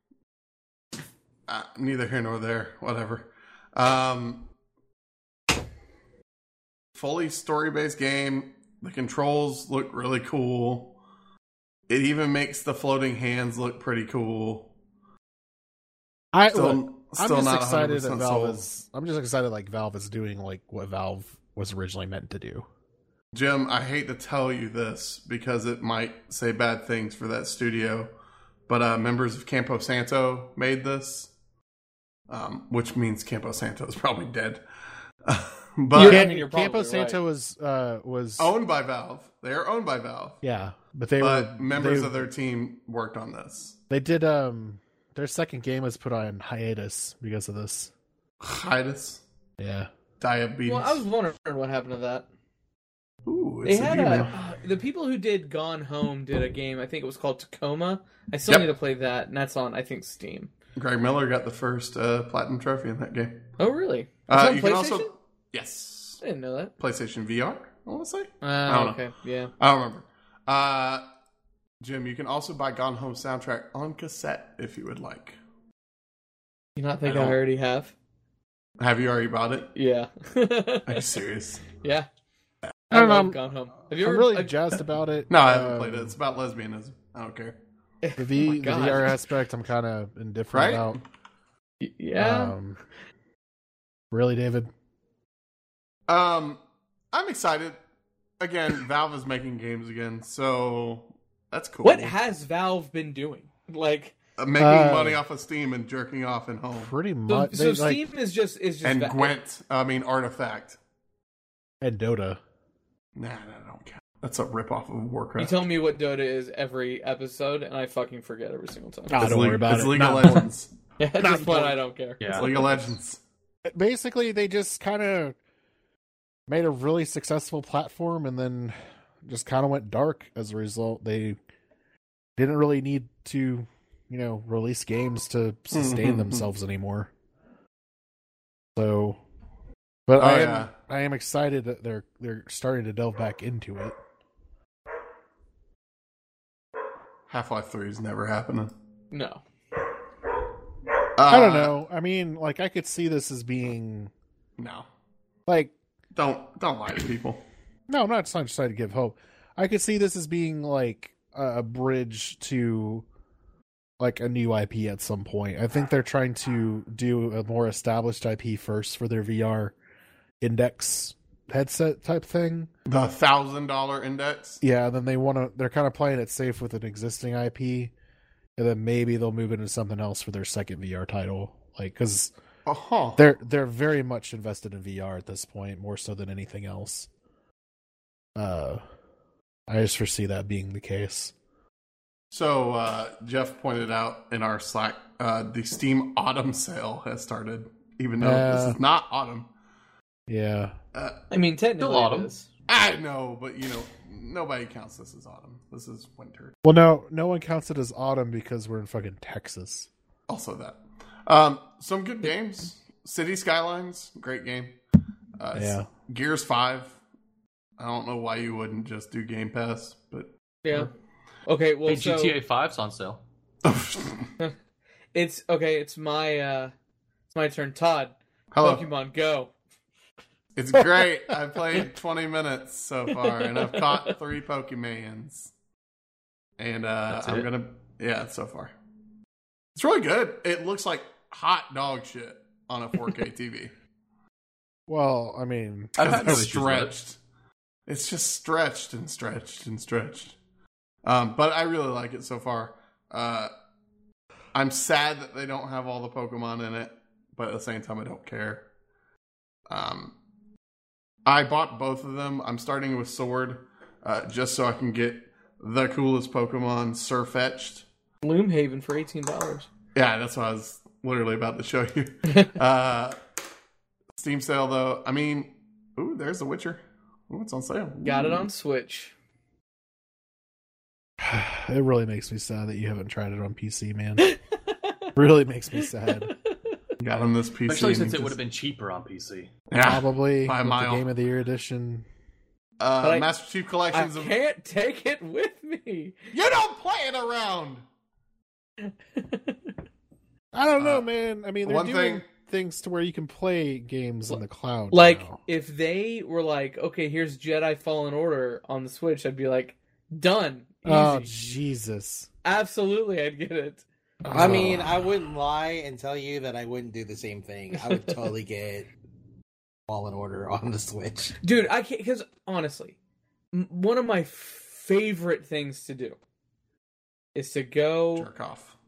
neither here nor there. Whatever. Fully story-based game. The controls look really cool. It even makes the floating hands look pretty cool. I'm just excited that Valve is doing like what Valve was originally meant to do. Jim, I hate to tell you this because it might say bad things for that studio, but members of Campo Santo made this, which means Campo Santo is probably dead. But Campo Santo was owned by Valve. They are owned by Valve. Yeah, but members of their team worked on this. They did. Their second game was put on hiatus because of this. Hiatus? Yeah. Diabetes. Well, I was wondering what happened to that. Ooh, they had the people who did Gone Home did a game. I think it was called Tacoma. I still need to play that, and that's on, I think, Steam. Greg Miller got the first platinum trophy in that game. Oh, really? You can also, yes, I didn't know that. PlayStation VR. I want to say. I don't know. Yeah, I don't remember. Jim, you can also buy Gone Home soundtrack on cassette if you would like. You not think I already have? Have you already bought it? Yeah. Are you serious? Yeah. I don't know. Gone Home. I'm really jazzed about it. No, I haven't played it. It's about lesbianism. I don't care. The VR aspect, I'm kind of indifferent about. Yeah. Really, David? I'm excited. Again, Valve is making games again, so that's cool. What has Valve been doing? Like making money off of Steam and jerking off in home. Pretty much. So Steam is just and Gwent. Artifact and Dota. Nah, I don't count. That's a ripoff of Warcraft. You tell me what Dota is every episode, and I fucking forget every single time. Don't worry about it. It's League of Legends. Yeah, at this point, I don't care. Yeah. It's League of Legends. Basically, they just kind of made a really successful platform and then just kind of went dark as a result. They didn't really need to, release games to sustain themselves anymore. So, but I am excited that they're starting to delve back into it. Half-Life 3 is never happening. No. I don't know. I mean, like, I could see this as being... No. Like... Don't lie to people. No, I'm not trying to give hope. I could see this as being, like, a bridge to, like, a new IP at some point. I think they're trying to do a more established IP first for their VR index headset type thing. The $1,000 index? Yeah, then they're kind of playing it safe with an existing IP, and then maybe they'll move into something else for their second VR title. Like, because they're very much invested in VR at this point, more so than anything else. I just foresee that being the case. So, Jeff pointed out in our Slack, the Steam Autumn sale has started, even though this is not autumn. Yeah. I mean, technically autumn. it is. I know, but nobody counts this as autumn. This is winter. Well, no one counts it as autumn because we're in fucking Texas. Also that. Some good games. City Skylines, great game. Yeah. Gears 5. I don't know why you wouldn't just do Game Pass, but yeah. Okay, well, GTA 5's on sale. It's okay. It's my turn. Todd, hello. Pokemon Go. It's great. I've played 20 minutes so far, and I've caught 3 Pokemons. And so far. It's really good. It looks like hot dog shit on a 4K TV. Well, I mean, it's stretched. It's just stretched and stretched and stretched. But I really like it so far. I'm sad that they don't have all the Pokemon in it, but at the same time, I don't care. I bought both of them. I'm starting with Sword, just so I can get the coolest Pokemon, Sirfetch'd. Gloomhaven for $18. Yeah, that's what I was literally about to show you. Steam sale, though. I mean, there's The Witcher. Ooh, it's on sale. Got it on Switch. It really makes me sad that you haven't tried it on PC, man. Really makes me sad. Got on this PC. Especially since it would have been cheaper on PC. Yeah, probably. By a mile. The Game of the Year edition. Master Chief Collections. I can't take it with me. You don't play it around. I don't know, man. I mean, they're doing things to where you can play games in the cloud. Like, now. if they were like, okay, here's Jedi Fallen Order on the Switch, I'd be like, done. Easy. Oh, Jesus. Absolutely, I'd get it. I mean, I wouldn't lie and tell you that I wouldn't do the same thing. I would totally get Fallen Order on the Switch. Dude, I can't, because honestly, one of my favorite things to do is to go... Jerk off.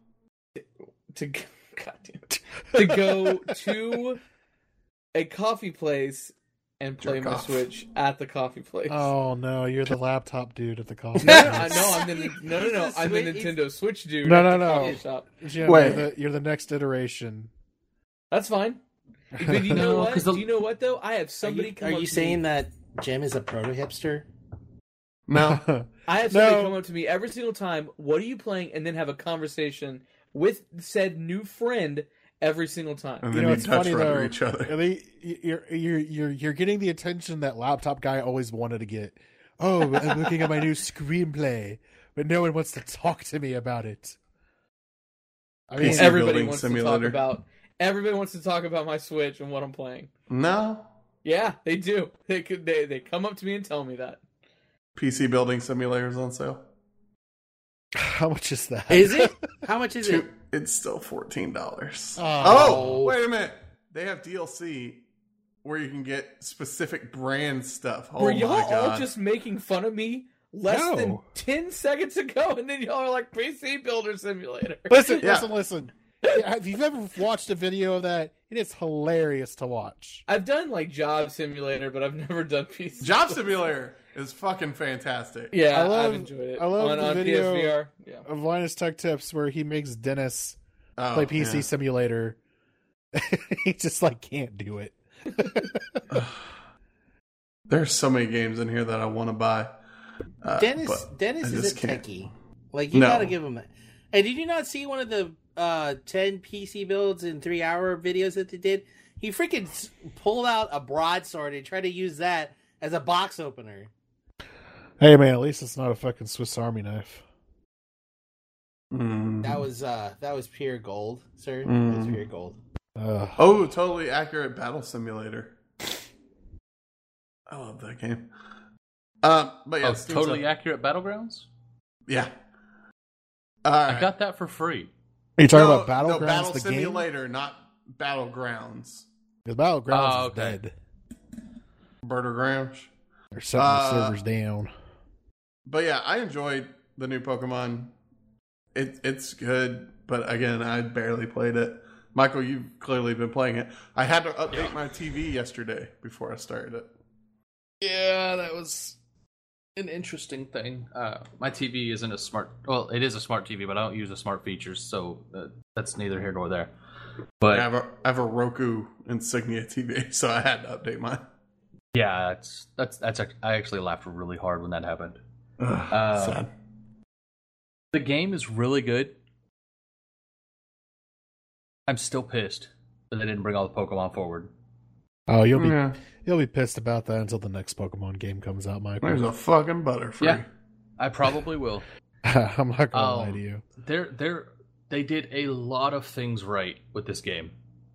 To go to a coffee place and play my Switch at the coffee place. Oh no, you're the laptop dude at the coffee place. place. I'm the Nintendo Switch dude. No. Shop. Jim, you're the next iteration. That's fine. But you know what? Do you know what though? I have somebody come up to me. Are you saying that Jim is a proto hipster? No. I have somebody come up to me every single time. What are you playing? And then have a conversation with said new friend every single time. And then it's funny though. Each other. You're getting the attention that laptop guy always wanted to get. Oh, I'm looking at my new screenplay, but no one wants to talk to me about it. I mean, everybody wants to talk about my Switch and what I'm playing. No. Yeah, they do. They come up to me and tell me that. PC building simulators on sale. How much is that? Is it? How much is it? It's still $14. Oh, wait a minute. They have DLC where you can get specific brand stuff. Were y'all all just making fun of me less than 10 seconds ago, and then y'all are like, PC Builder Simulator. Listen. If you've ever watched a video of that, it is hilarious to watch. I've done like Job Simulator, but I've never done PC. Job Simulator is fucking fantastic. Yeah, I've enjoyed it. I love the video PSVR. of Linus Tech Tips where he makes Dennis play PC Simulator. He just can't do it. There's so many games in here that I want to buy. Dennis is a techie. You gotta give him that. Hey, did you not see one of the 10 PC builds in 3-hour videos that they did? He freaking pulled out a broadsword and tried to use that as a box opener. Hey man, at least it's not a fucking Swiss Army knife. That was pure gold, sir. That was pure gold. Totally Accurate Battle Simulator. I love that game. But yeah, Totally Accurate Battlegrounds? Yeah. I got that for free. Are you talking about Battlegrounds? No, Battle the Simulator, game? not Battlegrounds. Because Battlegrounds is dead. Birdergrounds. They're shutting the servers down. But yeah, I enjoyed the new Pokemon. It's good, but again, I barely played it. Michael, you've clearly been playing it. I had to update my TV yesterday before I started it. Yeah, that was an interesting thing. My TV isn't a smart... Well, it is a smart TV, but I don't use the smart features, so that's neither here nor there. But I have a Roku Insignia TV, so I had to update mine. Yeah, that's I actually laughed really hard when that happened. Sad. The game is really good. I'm still pissed that they didn't bring all the Pokemon forward. Oh, you'll be pissed about that until the next Pokemon game comes out, Michael. There's a fucking Butterfree. Yeah, I probably will. I'm not gonna lie to you. They did a lot of things right with this game.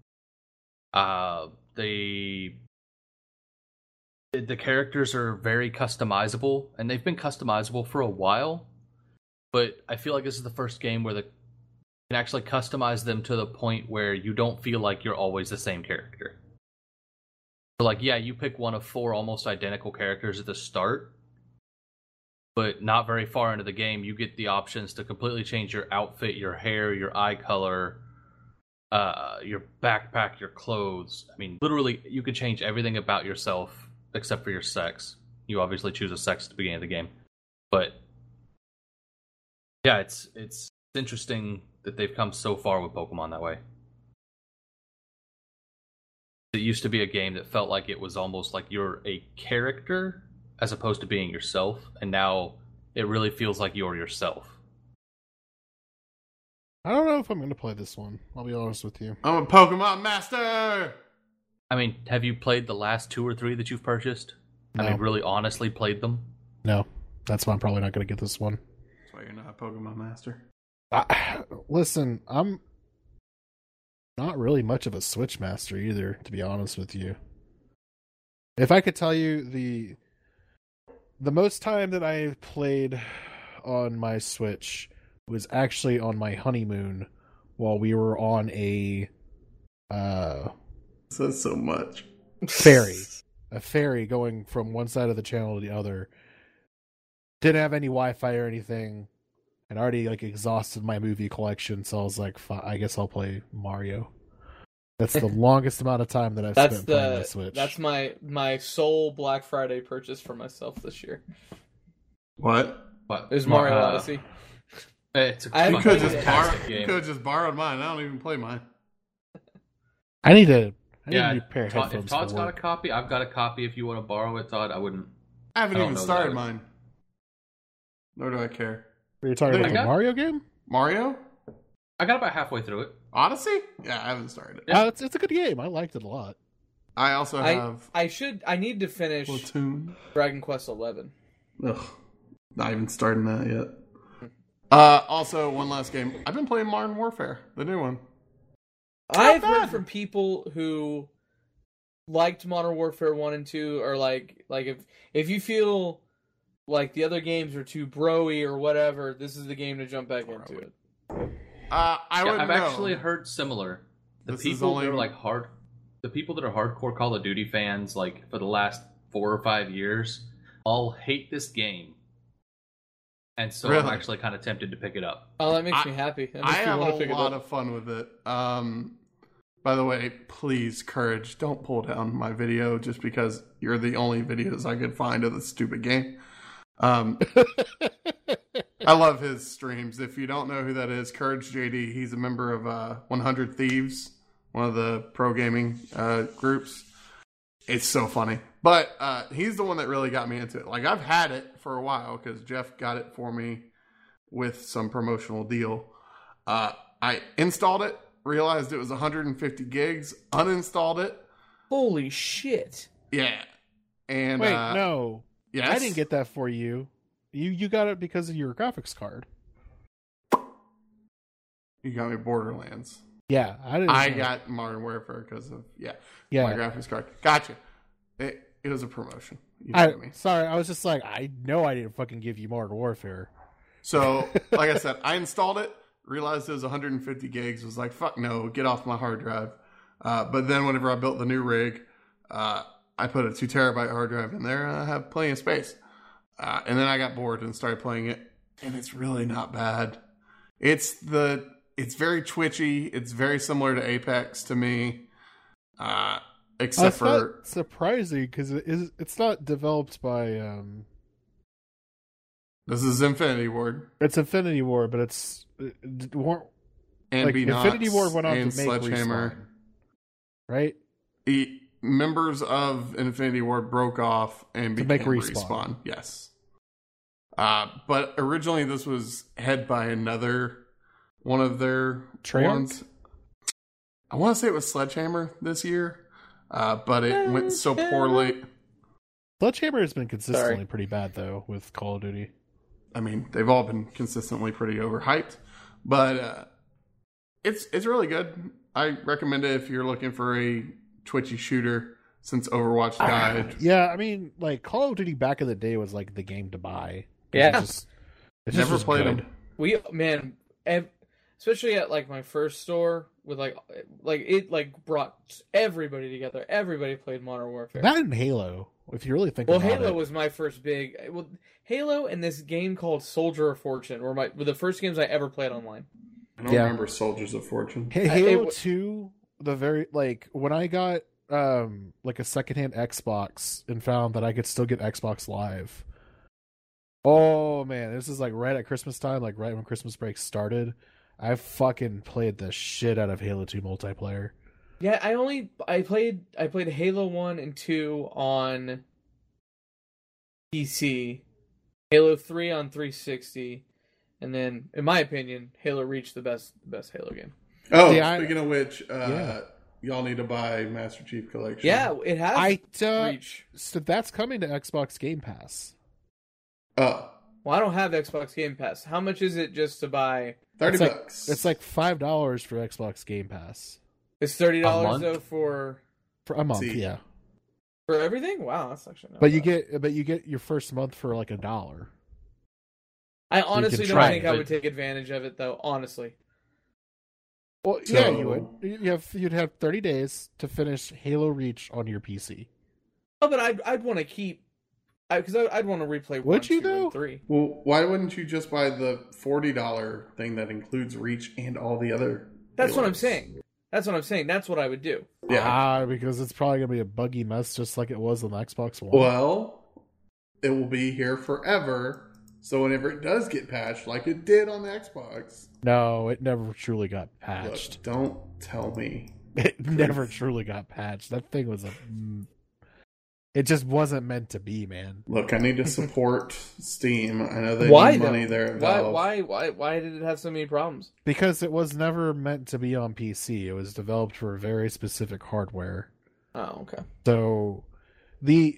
The characters are very customizable, and they've been customizable for a while. But I feel like this is the first game where you can actually customize them to the point where you don't feel like you're always the same character. So, like, yeah, you pick one of 4 almost identical characters at the start, but not very far into the game, you get the options to completely change your outfit, your hair, your eye color, your backpack, your clothes. I mean, literally, you can change everything about yourself except for your sex. You obviously choose a sex at the beginning of the game, but yeah, it's interesting that they've come so far with Pokemon that way. It used to be a game that felt like it was almost like you're a character as opposed to being yourself, and now it really feels like you're yourself. I don't know if I'm going to play this one. I'll be honest with you. I'm a Pokemon master! I mean, have you played the last 2 or 3 that you've purchased? No. I mean, really honestly played them? No. That's why I'm probably not going to get this one. That's why you're not a Pokemon master. Listen, I'm not really much of a Switch master either, to be honest with you. If I could tell you the most time that I played on my Switch was actually on my honeymoon while we were on a says so much. ferry. A ferry going from one side of the channel to the other. Didn't have any Wi-Fi or anything. I'd already exhausted my movie collection, so I was like, I guess I'll play Mario. That's the longest amount of time that I've spent playing my Switch. That's my sole Black Friday purchase for myself this year. What? It was Mario Odyssey. It's you could have just borrowed mine. I don't even play mine. I need to repair headphones. If Todd's got a copy, I've got a copy. If you want to borrow it, Todd, I wouldn't. I haven't even started mine. Nor do I care. Are you talking about the Mario game? Mario? I got about halfway through it. Odyssey? Yeah, I haven't started it. Yeah. It's a good game. I liked it a lot. I also have... I need to finish Platoon. Dragon Quest XI. Ugh. Not even starting that yet. Also, one last game. I've been playing Modern Warfare, the new one. I've heard from people who liked Modern Warfare 1 and 2, or like if you feel like the other games are too bro-y or whatever, this is the game to jump back into it. I've actually heard similar. The people that are hardcore Call of Duty fans, like for the last 4 or 5 years, all hate this game. And so really? I'm actually kind of tempted to pick it up. Oh, that makes me happy. I have a lot of fun with it. By the way, please, Courage, don't pull down my video just because you're the only videos I could find of the stupid game. I love his streams. If you don't know who that is, Courage JD, he's a member of 100 Thieves, one of the pro gaming groups. It's so funny. But he's the one that really got me into it. Like, I've had it for a while because Jeff got it for me with some promotional deal. I installed it, realized it was 150 gigs, uninstalled it. Holy shit. Yeah. And wait, no. Yes? I didn't get that for you. You got it because of your graphics card. You got me Borderlands. Yeah, I got Modern Warfare because of my graphics card. Gotcha. It was a promotion. Sorry, I was just like, I know I didn't fucking give you Modern Warfare. So, like I said, I installed it, realized it was 150 gigs, was like, fuck no, get off my hard drive. But then whenever I built the new rig, I put a 2 terabyte hard drive in there, and I have plenty of space. And then I got bored and started playing it, and it's really not bad. It's very twitchy. It's very similar to Apex to me, except for not surprising because it's not developed by. This is Infinity Ward. It's Infinity Ward, but it's and like, Infinity Ward went on to make Sledgehammer, Respawn, right? members of Infinity Ward broke off and became Respawn. Yes. But originally this was head by another one of their ones. I want to say it was Sledgehammer this year, but it went so poorly. Sledgehammer has been consistently pretty bad, though, with Call of Duty. I mean, they've all been consistently pretty overhyped, but it's really good. I recommend it if you're looking for a twitchy shooter, since Overwatch died. Yeah, I mean, like, Call of Duty back in the day was like the game to buy. Yeah. It's never played them. Especially at like my first store with like it brought everybody together. Everybody played Modern Warfare. That and Halo, if you really think about it. Well, Halo was my first big. Well, Halo and this game called Soldier of Fortune were the first games I ever played online. I don't remember Soldiers of Fortune. Halo 2, when I got like a secondhand Xbox and found that I could still get Xbox Live. Oh man, this is like right at Christmas time, like right when Christmas break started. I fucking played the shit out of Halo 2 multiplayer. Yeah, I played Halo 1 and 2 on PC, Halo 3 on 360, and then, in my opinion, Halo Reach the best Halo game. Oh, speaking of which, y'all need to buy Master Chief Collection. Yeah, it has Reach. So that's coming to Xbox Game Pass. Oh. Well, I don't have Xbox Game Pass. How much is it just to buy? $30. It's like $5 for Xbox Game Pass. It's $30 though for a month. Yeah. For everything? Wow, that's actually not bad. But you get your first month for like $1. I honestly don't think I would take advantage of it though. Honestly. Well, yeah, you would. You'd have 30 days to finish Halo Reach on your PC. Oh, but I'd want to keep. Because I'd want to replay 1, 2, and 3. Well, why wouldn't you just buy the $40 thing that includes Reach and all the other? That's what I'm saying. That's what I would do. Yeah, because it's probably gonna be a buggy mess, just like it was on the Xbox One. Well, it will be here forever. So whenever it does get patched, like it did on the Xbox, no, it never truly got patched. Look, don't tell me it never truly got patched. That thing was it just wasn't meant to be, man. Look, I need to support Steam. I know they need money there. Why did it have so many problems? Because it was never meant to be on PC. It was developed for very specific hardware. Oh, okay. So the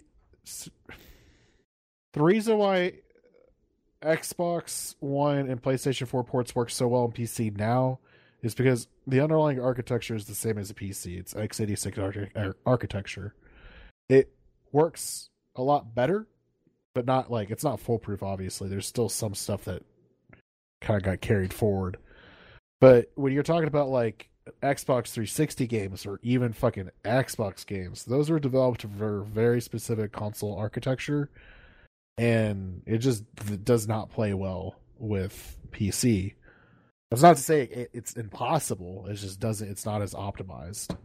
reason why Xbox One and PlayStation 4 ports work so well on PC now is because the underlying architecture is the same as a PC. It's x86 architecture. It works a lot better, but not like it's not foolproof. Obviously, there's still some stuff that kind of got carried forward. But when you're talking about like Xbox 360 games or even fucking Xbox games, those were developed for very specific console architecture, and it just does not play well with PC. That's not to say it's impossible. It just doesn't. It's not as optimized.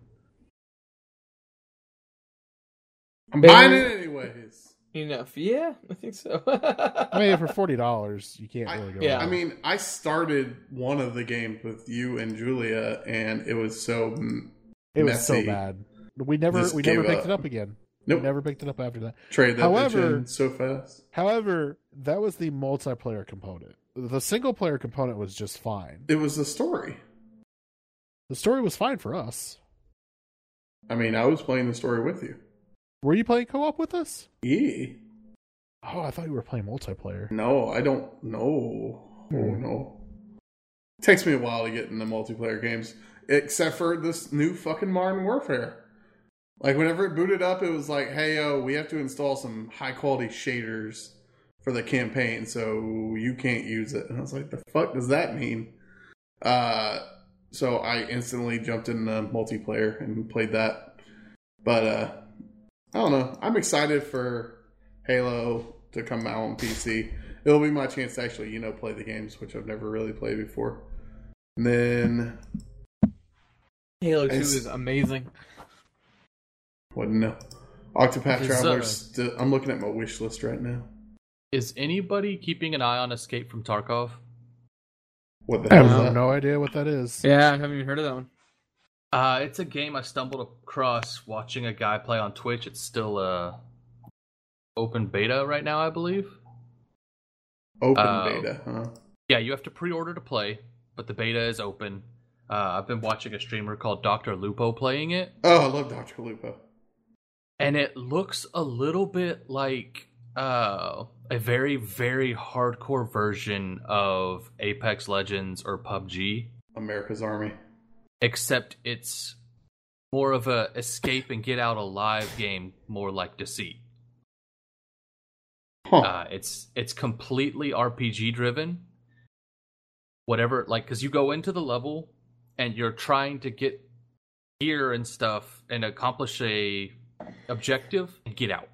I'm buying it anyways. Enough, yeah, I think so. I mean, for $40, you can't really go. Yeah, I mean, I started one of the games with you and Julia, and it was so messy. Was so bad. We never picked it up again. Nope. We never picked it up after that. Trade that bitch in so fast. However, that was the multiplayer component. The single player component was just fine. It was the story. The story was fine for us. I mean, I was playing the story with you. Were you playing co-op with us? Yeah. Oh, I thought you were playing multiplayer. No, I don't know. Oh, no. It takes me a while to get into multiplayer games, except for this new fucking Modern Warfare. Like, whenever it booted up, it was like, hey, we have to install some high-quality shaders for the campaign, so you can't use it. And I was like, the fuck does that mean? So I instantly jumped into multiplayer and played that. But, I don't know. I'm excited for Halo to come out on PC. It'll be my chance to actually, play the games, which I've never really played before. And then Halo 2 is amazing. Wouldn't know. Octopath Traveler. I'm looking at my wish list right now. Is anybody keeping an eye on Escape from Tarkov? What the hell is that? I have no idea what that is. Yeah, I haven't even heard of that one. It's a game I stumbled across watching a guy play on Twitch. It's still open beta right now, I believe. Open beta, huh? Yeah, you have to pre-order to play, but the beta is open. I've been watching a streamer called Dr. Lupo playing it. Oh, I love Dr. Lupo. And it looks a little bit like a very, very hardcore version of Apex Legends or PUBG. America's Army. Except it's more of a escape and get out alive game, more like Deceit. Huh. It's completely RPG driven. Whatever, like, because you go into the level and you're trying to get gear and stuff and accomplish a objective and get out.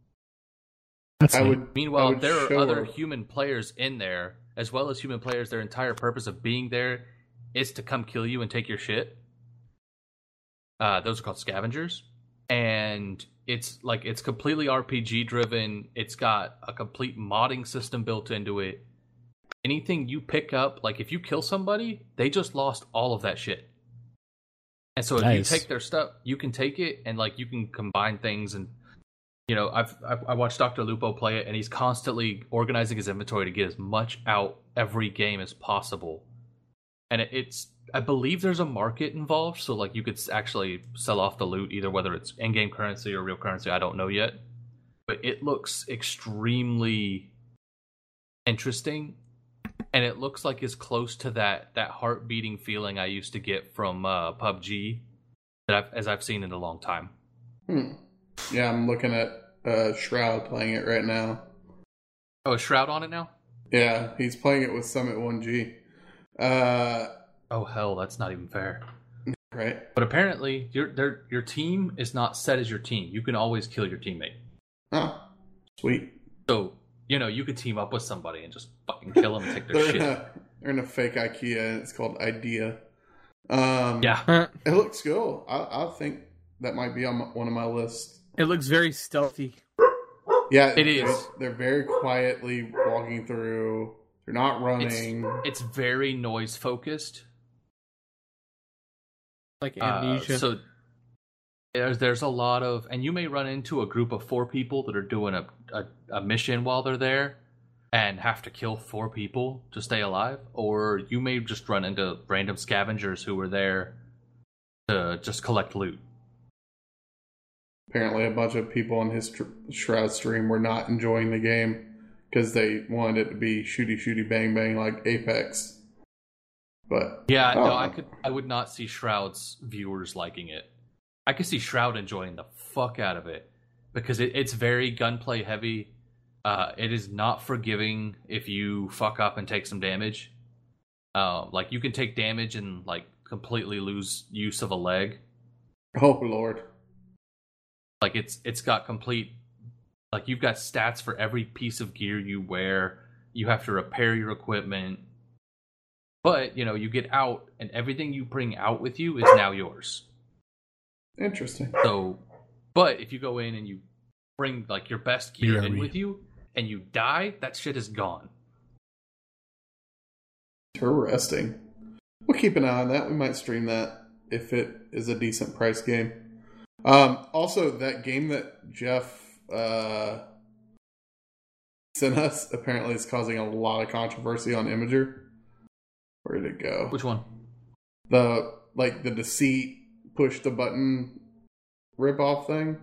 Meanwhile, there are other human players in there, as well as human players. Their entire purpose of being there is to come kill you and take your shit. Those are called scavengers. And it's completely RPG driven. It's got a complete modding system built into it. Anything you pick up, like if you kill somebody, they just lost all of that shit. And so if you take their stuff, you can take it and like you can combine things. And you know, I watched Dr. Lupo play it, and he's constantly organizing his inventory to get as much out every game as possible. And I believe there's a market involved, so like you could actually sell off the loot, either whether it's in-game currency or real currency. I don't know yet, but it looks extremely interesting, and it looks like it's close to that heart beating feeling I used to get from PUBG as I've seen in a long time. Yeah, I'm looking at Shroud playing it right now. Oh, is Shroud on it now? Yeah, he's playing it with Summit 1G. Oh hell, that's not even fair. Right. But apparently, your team is not set as your team. You can always kill your teammate. Oh, sweet. So, you know, you could team up with somebody and just fucking kill them and take their shit. They're in a fake IKEA, and it's called Idea. Yeah. It looks cool. I think that might be on one of my lists. It looks very stealthy. Yeah, it is. They're very quietly walking through. They're not running. It's very noise focused. Like Amnesia. So there's a lot of, and you may run into a group of 4 people that are doing a mission while they're there and have to kill 4 people to stay alive, or you may just run into random scavengers who are there to just collect loot. Apparently a bunch of people on his Shroud stream were not enjoying the game because they wanted it to be shooty bang bang like Apex. But yeah, no, I would not see Shroud's viewers liking it. I could see Shroud enjoying the fuck out of it because it's very gunplay heavy. It is not forgiving if you fuck up and take some damage. Like you can take damage and like completely lose use of a leg. Oh Lord. Like it's got complete, like you've got stats for every piece of gear you wear. You have to repair your equipment. But, you know, you get out and everything you bring out with you is now yours. Interesting. So, but if you go in and you bring like your best gear in with you and you die, that shit is gone. Interesting. We'll keep an eye on that. We might stream that if it is a decent price game. Also, that game that Jeff sent us apparently is causing a lot of controversy on Imager. Where did it go? Which one? The Deceit push the button ripoff thing.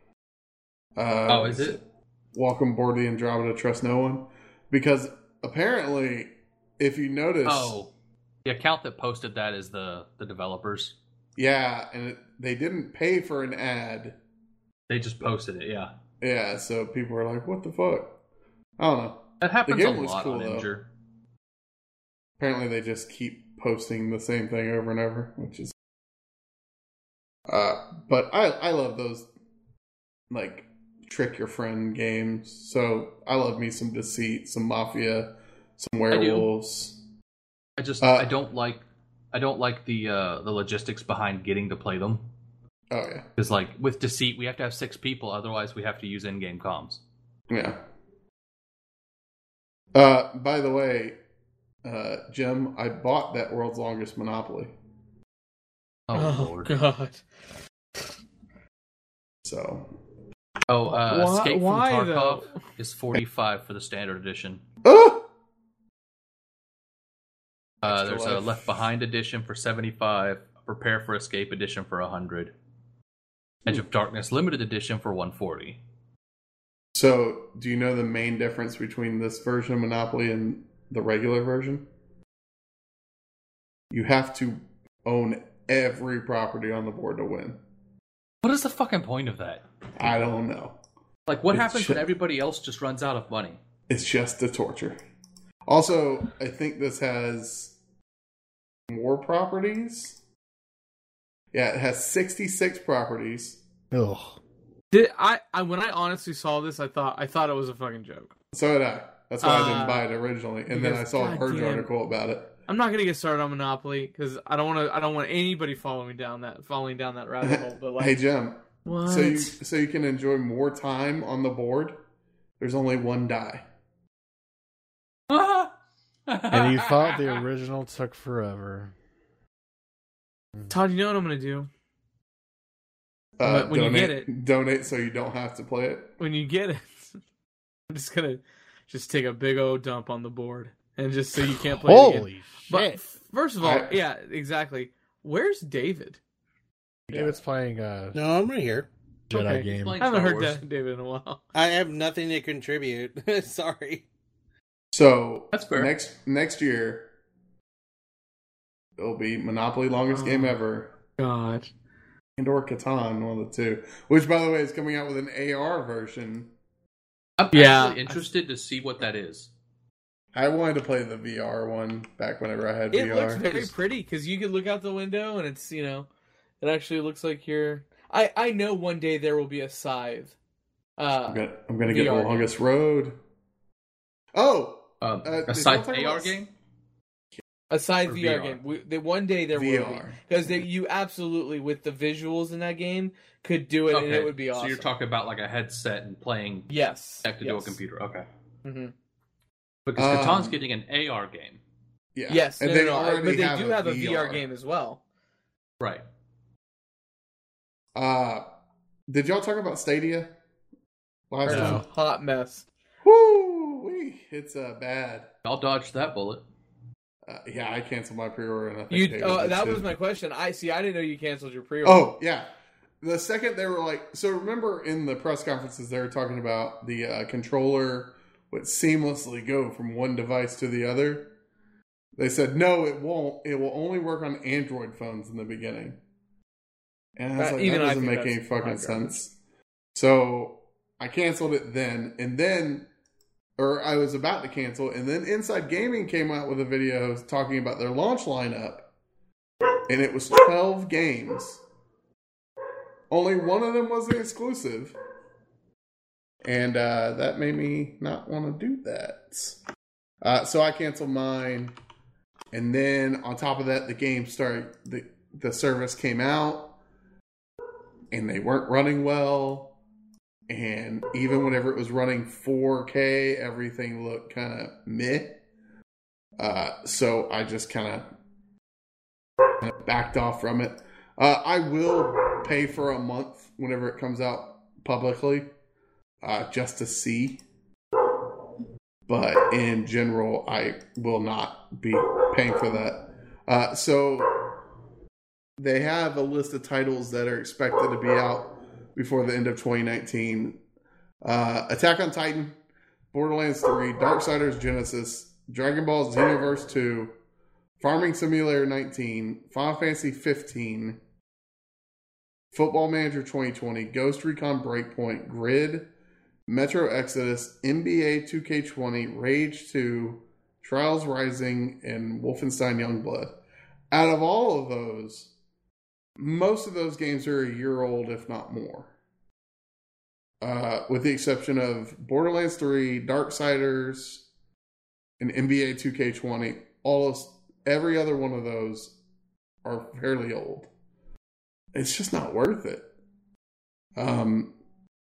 Is it? Welcome board the Andromeda, trust no one. Because apparently, if you notice... Oh, the account that posted that is the developers. Yeah, and they didn't pay for an ad. They just posted it, yeah. Yeah, so people were like, what the fuck? I don't know. That happens a lot on Imgur. Apparently they just keep posting the same thing over and over, which is... but I love those, like, trick your friend games. So I love me some Deceit, some Mafia, some Werewolves. I don't like the logistics behind getting to play them. Oh, yeah. Because, like, with Deceit, we have to have 6 people, otherwise we have to use in-game comms. Yeah. By the way... Jim, I bought that World's Longest Monopoly. Oh Lord. God. So. Escape from Tarkov is $45 for the standard edition. There's a Left Behind edition for $75. Prepare for Escape edition for $100. Edge of Darkness limited edition for $140. So, do you know the main difference between this version of Monopoly and the regular version? You have to own every property on the board to win. What is the fucking point of that? I don't know. Like, what happens when everybody else just runs out of money? It's just the torture. Also, I think this has more properties. Yeah, it has 66 properties. Ugh. When I honestly saw this, I thought it was a fucking joke. So did I. That's why I didn't buy it originally, and then I saw a Verge article about it. I'm not gonna get started on Monopoly because I don't want anybody following down that rabbit hole. But like, hey Jim, what? So you can enjoy more time on the board. There's only one die. And you thought the original took forever. Todd, you know what I'm gonna do? When you get it, donate so you don't have to play it. When you get it, I'm just gonna take a big old dump on the board, and just so you can't play it again. Holy shit! But first of all, yeah, exactly. Where's David? David's playing. No, I'm right here. Jedi game. I haven't heard David in a while. I have nothing to contribute. Sorry. So that's fair. Next year, it'll be Monopoly longest game ever. God. And/or Catan, one of the two. Which, by the way, is coming out with an AR version. I'm actually interested to see what that is. I wanted to play the VR one back whenever I had VR. It looks very pretty because you can look out the window and it's, it actually looks like you're... I know one day there will be a Scythe. I'm gonna get Longest Road. Oh! A Scythe AR game? A Scythe VR game. One day there will be. Because you absolutely, with the visuals in that game, could do it and it would be awesome. So you're talking about like a headset and playing connected to a computer. Okay. Mm-hmm. Because Catan's getting an AR game. Yeah. Yes, but they do have a VR game as well. Right. Did y'all talk about Stadia last time? Hot mess. Woo-wee. It's bad. I'll dodge that bullet. Yeah, I canceled my pre-order. And I think that was my question. I didn't know you canceled your pre-order. Oh, yeah. The second they were like... So remember in the press conferences they were talking about the controller would seamlessly go from one device to the other? They said, no, it won't. It will only work on Android phones in the beginning. And I was like, that doesn't make any fucking sense. So I canceled it then. Or I was about to cancel, and then Inside Gaming came out with a video talking about their launch lineup, and it was 12 games. Only one of them was an exclusive, and that made me not want to do that. So I canceled mine, and then on top of that, the game started. The service came out, and they weren't running well. And even whenever it was running 4K, everything looked kind of meh. So I just kind of backed off from it. I will pay for a month whenever it comes out publicly, just to see. But in general, I will not be paying for that. So they have a list of titles that are expected to be out before the end of 2019. Attack on Titan, Borderlands 3, Darksiders Genesis, Dragon Ball Xenoverse 2, Farming Simulator 19, Final Fantasy 15, Football Manager 2020, Ghost Recon Breakpoint, Grid, Metro Exodus, NBA 2K20, Rage 2, Trials Rising, and Wolfenstein Youngblood. Out of all of those, most of those games are a year old, if not more. With the exception of Borderlands 3, Darksiders, and NBA 2K20. Every other one of those are fairly old. It's just not worth it. And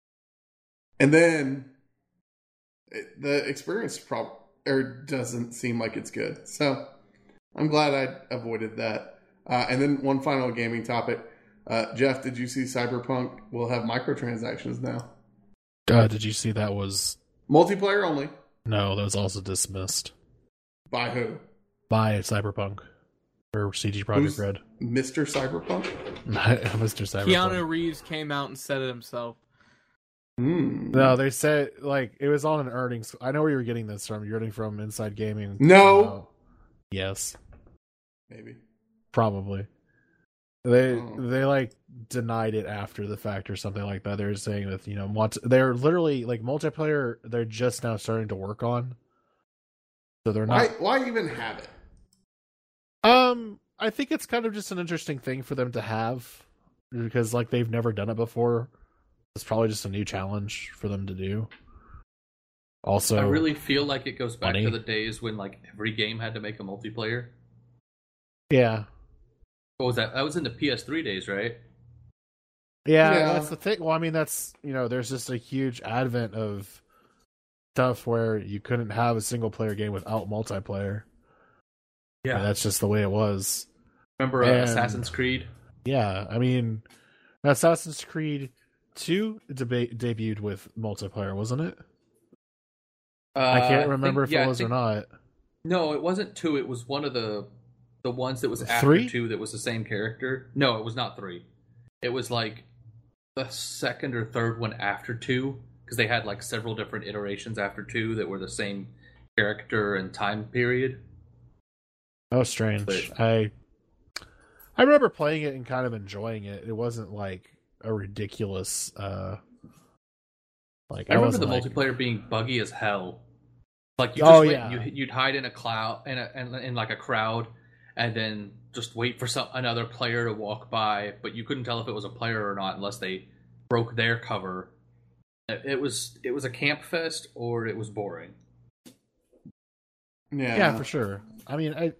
then the experience doesn't seem like it's good. So I'm glad I avoided that. And then one final gaming topic. Jeff, did you see Cyberpunk will have microtransactions now? Did you see that was... multiplayer only? No, that was also dismissed. By who? By Cyberpunk. Or CG Projekt Red. Mr. Cyberpunk? Mr. Cyberpunk. Keanu Reeves came out and said it himself. No, they said, like, it was on an earnings... I know where you're getting this from. You're getting from Inside Gaming. No! Yes. Maybe. Probably. They like denied it after the fact or something like that. They're saying that, you know, they're literally like multiplayer. They're just now starting to work on. So they're not. Why even have it? I think it's kind of just an interesting thing for them to have because like they've never done it before. It's probably just a new challenge for them to do. Also, I really feel like it goes back to the days when like every game had to make a multiplayer. Yeah. What was that? That was in the PS3 days, right? Yeah, that's the thing. Well, I mean, that's, you know, there's just a huge advent of stuff where you couldn't have a single player game without multiplayer. Yeah. And that's just the way it was. Remember Assassin's Creed? Yeah, I mean, Assassin's Creed 2 debuted with multiplayer, wasn't it? I can't remember if it was or not. No, it wasn't 2. It was one of the ones that was after 3? 2 that was the same character. No, it was not 3. It was like the second or third one after 2, because they had like several different iterations after 2 that were the same character and time period. Oh, strange. But I remember playing it and kind of enjoying it. It wasn't like a ridiculous like I remember the multiplayer being buggy as hell. Like you just you'd hide in a cloud in like a crowd and then just wait for another player to walk by, but you couldn't tell if it was a player or not unless they broke their cover. It was a camp fest or it was boring. Yeah, for sure. I mean,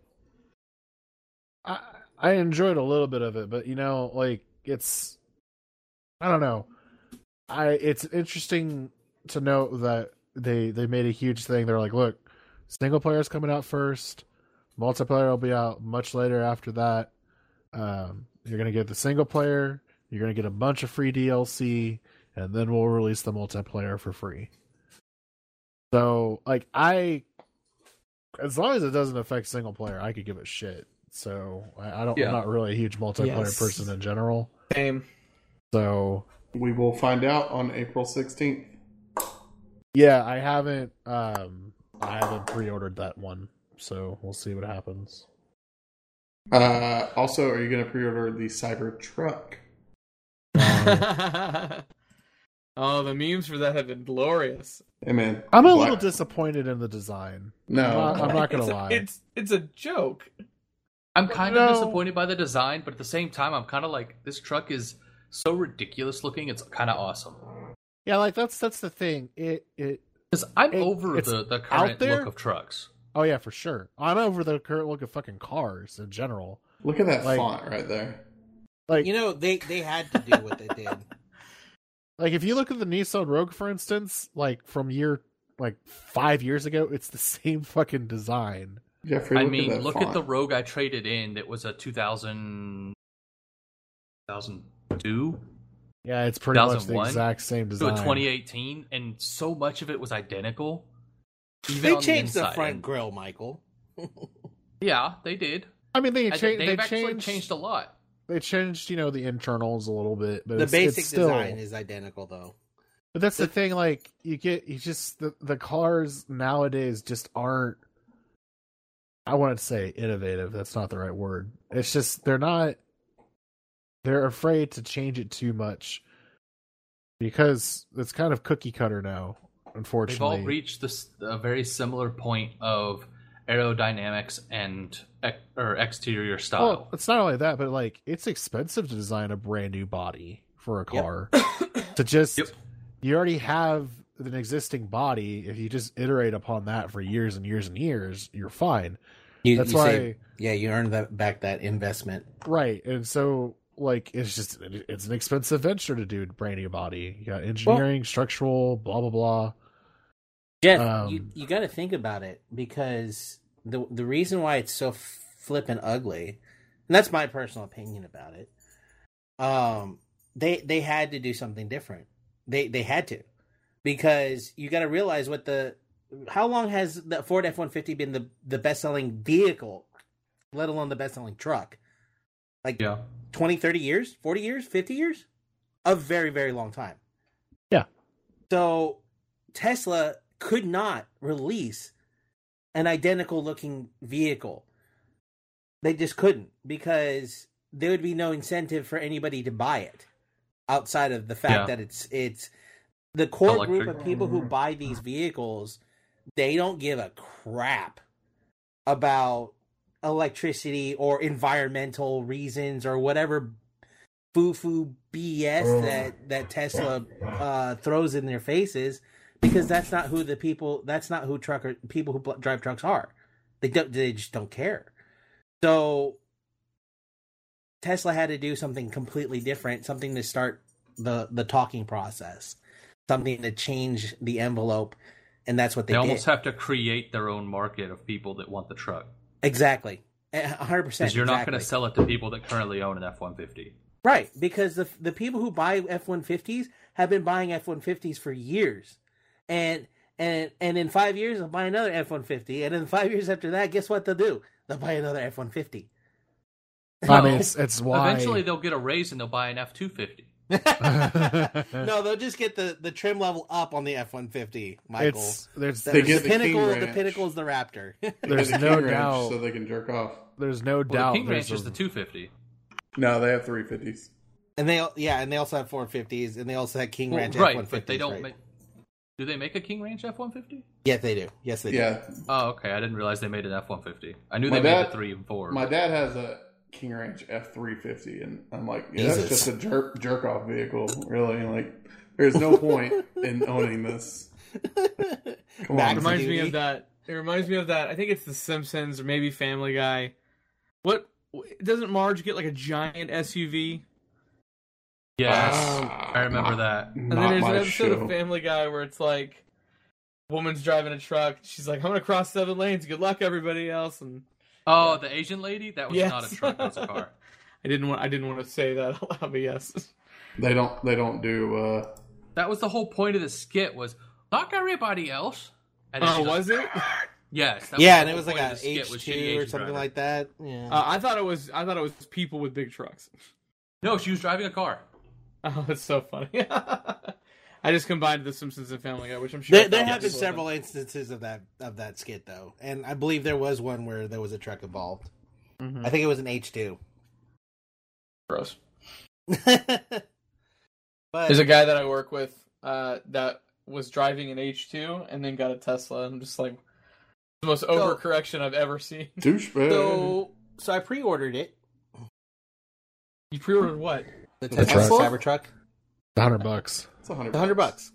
I enjoyed a little bit of it, but you know, like it's, I don't know. It's interesting to note that they made a huge thing. They're like, look, single player is coming out first. Multiplayer will be out much later after that. You're going to get the single player. You're going to get a bunch of free DLC, and then we'll release the multiplayer for free. So, like, as long as it doesn't affect single player, I could give a shit. So, I'm not really a huge multiplayer person in general. Same. So, we will find out on April 16th. Yeah, I haven't pre-ordered that one. So we'll see what happens. Also, are you going to pre-order the Cybertruck? Oh, the memes for that have been glorious. Hey, man. I'm a little disappointed in the design. No. I'm not going to lie. It's a joke. I'm kind of disappointed by the design, but at the same time, I'm kind of like, this truck is so ridiculous looking, it's kind of awesome. Yeah, like that's the thing. Because I'm over the current look of trucks. Oh yeah, for sure. I'm over the current look of fucking cars in general. Look at that font right there. Like, you know, they had to do what they did. Like if you look at the Nissan Rogue, for instance, like from 5 years ago, it's the same fucking design. Jeffrey, look at the Rogue I traded in. That was a 2002. Yeah, it's pretty much the exact same design. To a 2018, and so much of it was identical. Even they changed the front grille, Michael. Yeah, they did. I mean, they changed a lot. They changed, the internals a little bit, but the basic design is identical, though. But that's the thing. Like the cars nowadays just aren't. I want to say innovative. That's not the right word. It's just they're not. They're afraid to change it too much because it's kind of cookie cutter now. Unfortunately, they've all reached a very similar point of aerodynamics and exterior style. Well, it's not only that, but like it's expensive to design a brand new body for a car. To just you already have an existing body. If you just iterate upon that for years and years and years, you're fine. That's why. You earn back that investment, right? And so. Like it's an expensive venture to do a brand new body. You got engineering, structural, blah blah blah. Jeff, you got to think about it because the reason why it's so flippin' ugly, and that's my personal opinion about it. They had to do something different. They had to, because you got to realize how long has the Ford F-150 been the best-selling vehicle, let alone the best-selling truck? 20, 30 years, 40 years, 50 years? A very, very long time. Yeah. So Tesla could not release an identical looking vehicle. They just couldn't, because there would be no incentive for anybody to buy it outside of the fact that it's the core group of people who buy these vehicles. They don't give a crap about electricity or environmental reasons or whatever foo-foo BS that Tesla throws in their faces, because that's not who people who drive trucks are. They just don't care. So Tesla had to do something completely different, something to start the talking process, something to change the envelope, and that's what they did. They almost have to create their own market of people that want the truck. Exactly. 100%. Because you're not going to sell it to people that currently own an F-150. Right, because the people who buy F-150s have been buying F-150s for years. And in 5 years, they'll buy another F-150. And in 5 years after that, guess what they'll do? They'll buy another F-150. I mean, it's why... Eventually, they'll get a raise and they'll buy an F-250. No, they'll just get the trim level up on the F-150, Michael. The pinnacle is the Raptor. There's no doubt. So they can jerk off. There's no doubt. The King Ranch is the 250. No, they have 350s. And they also have 450s, and they also have King Ranch F-150s. Right, but they don't make... Do they make a King Ranch F-150? Yes, they do. Yes, they do. Yeah. Oh, okay. I didn't realize they made an F-150. I knew they made the 3 and 4. My dad has a King Ranch F350, and I'm like, that's just a jerk off vehicle, really. Like, there's no point in owning this. It reminds me of that. I think it's The Simpsons or maybe Family Guy. What doesn't Marge get, like, a giant SUV? Yes, I remember that. And then there's an episode of Family Guy where it's like, woman's driving a truck. She's like, I'm going to cross 7 lanes. Good luck, everybody else. And the Asian lady? That was not a truck. That's a car. I didn't want to say that out loud, but yes. They don't do. That was the whole point of the skit, was like everybody else. And was it? Yes. And it was like an H2 or something like that. Yeah. I thought it was people with big trucks. No, she was driving a car. Oh, that's so funny. I just combined The Simpsons and Family Guy, which I'm sure there have been several instances of that skit, though, and I believe there was one where there was a truck involved. Mm-hmm. I think it was an H2. Gross. But there's a guy that I work with that was driving an H2 and then got a Tesla. I'm just like, the most overcorrection I've ever seen. Douchebag. So I pre-ordered it. You pre-ordered what? The Tesla Cybertruck. $100. It's $100.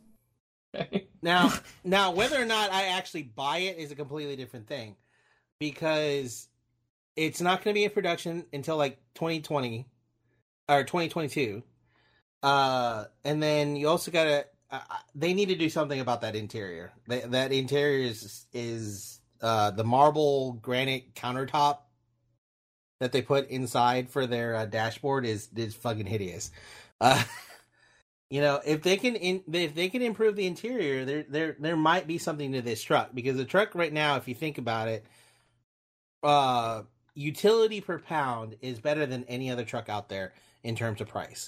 Now, whether or not I actually buy it is a completely different thing, because it's not going to be in production until like 2020 or 2022. And then you also got to. They need to do something about that interior. That interior is the marble granite countertop that they put inside for their dashboard is fucking hideous. If they can improve the interior, there might be something to this truck, because the truck right now, if you think about it, utility per pound is better than any other truck out there in terms of price.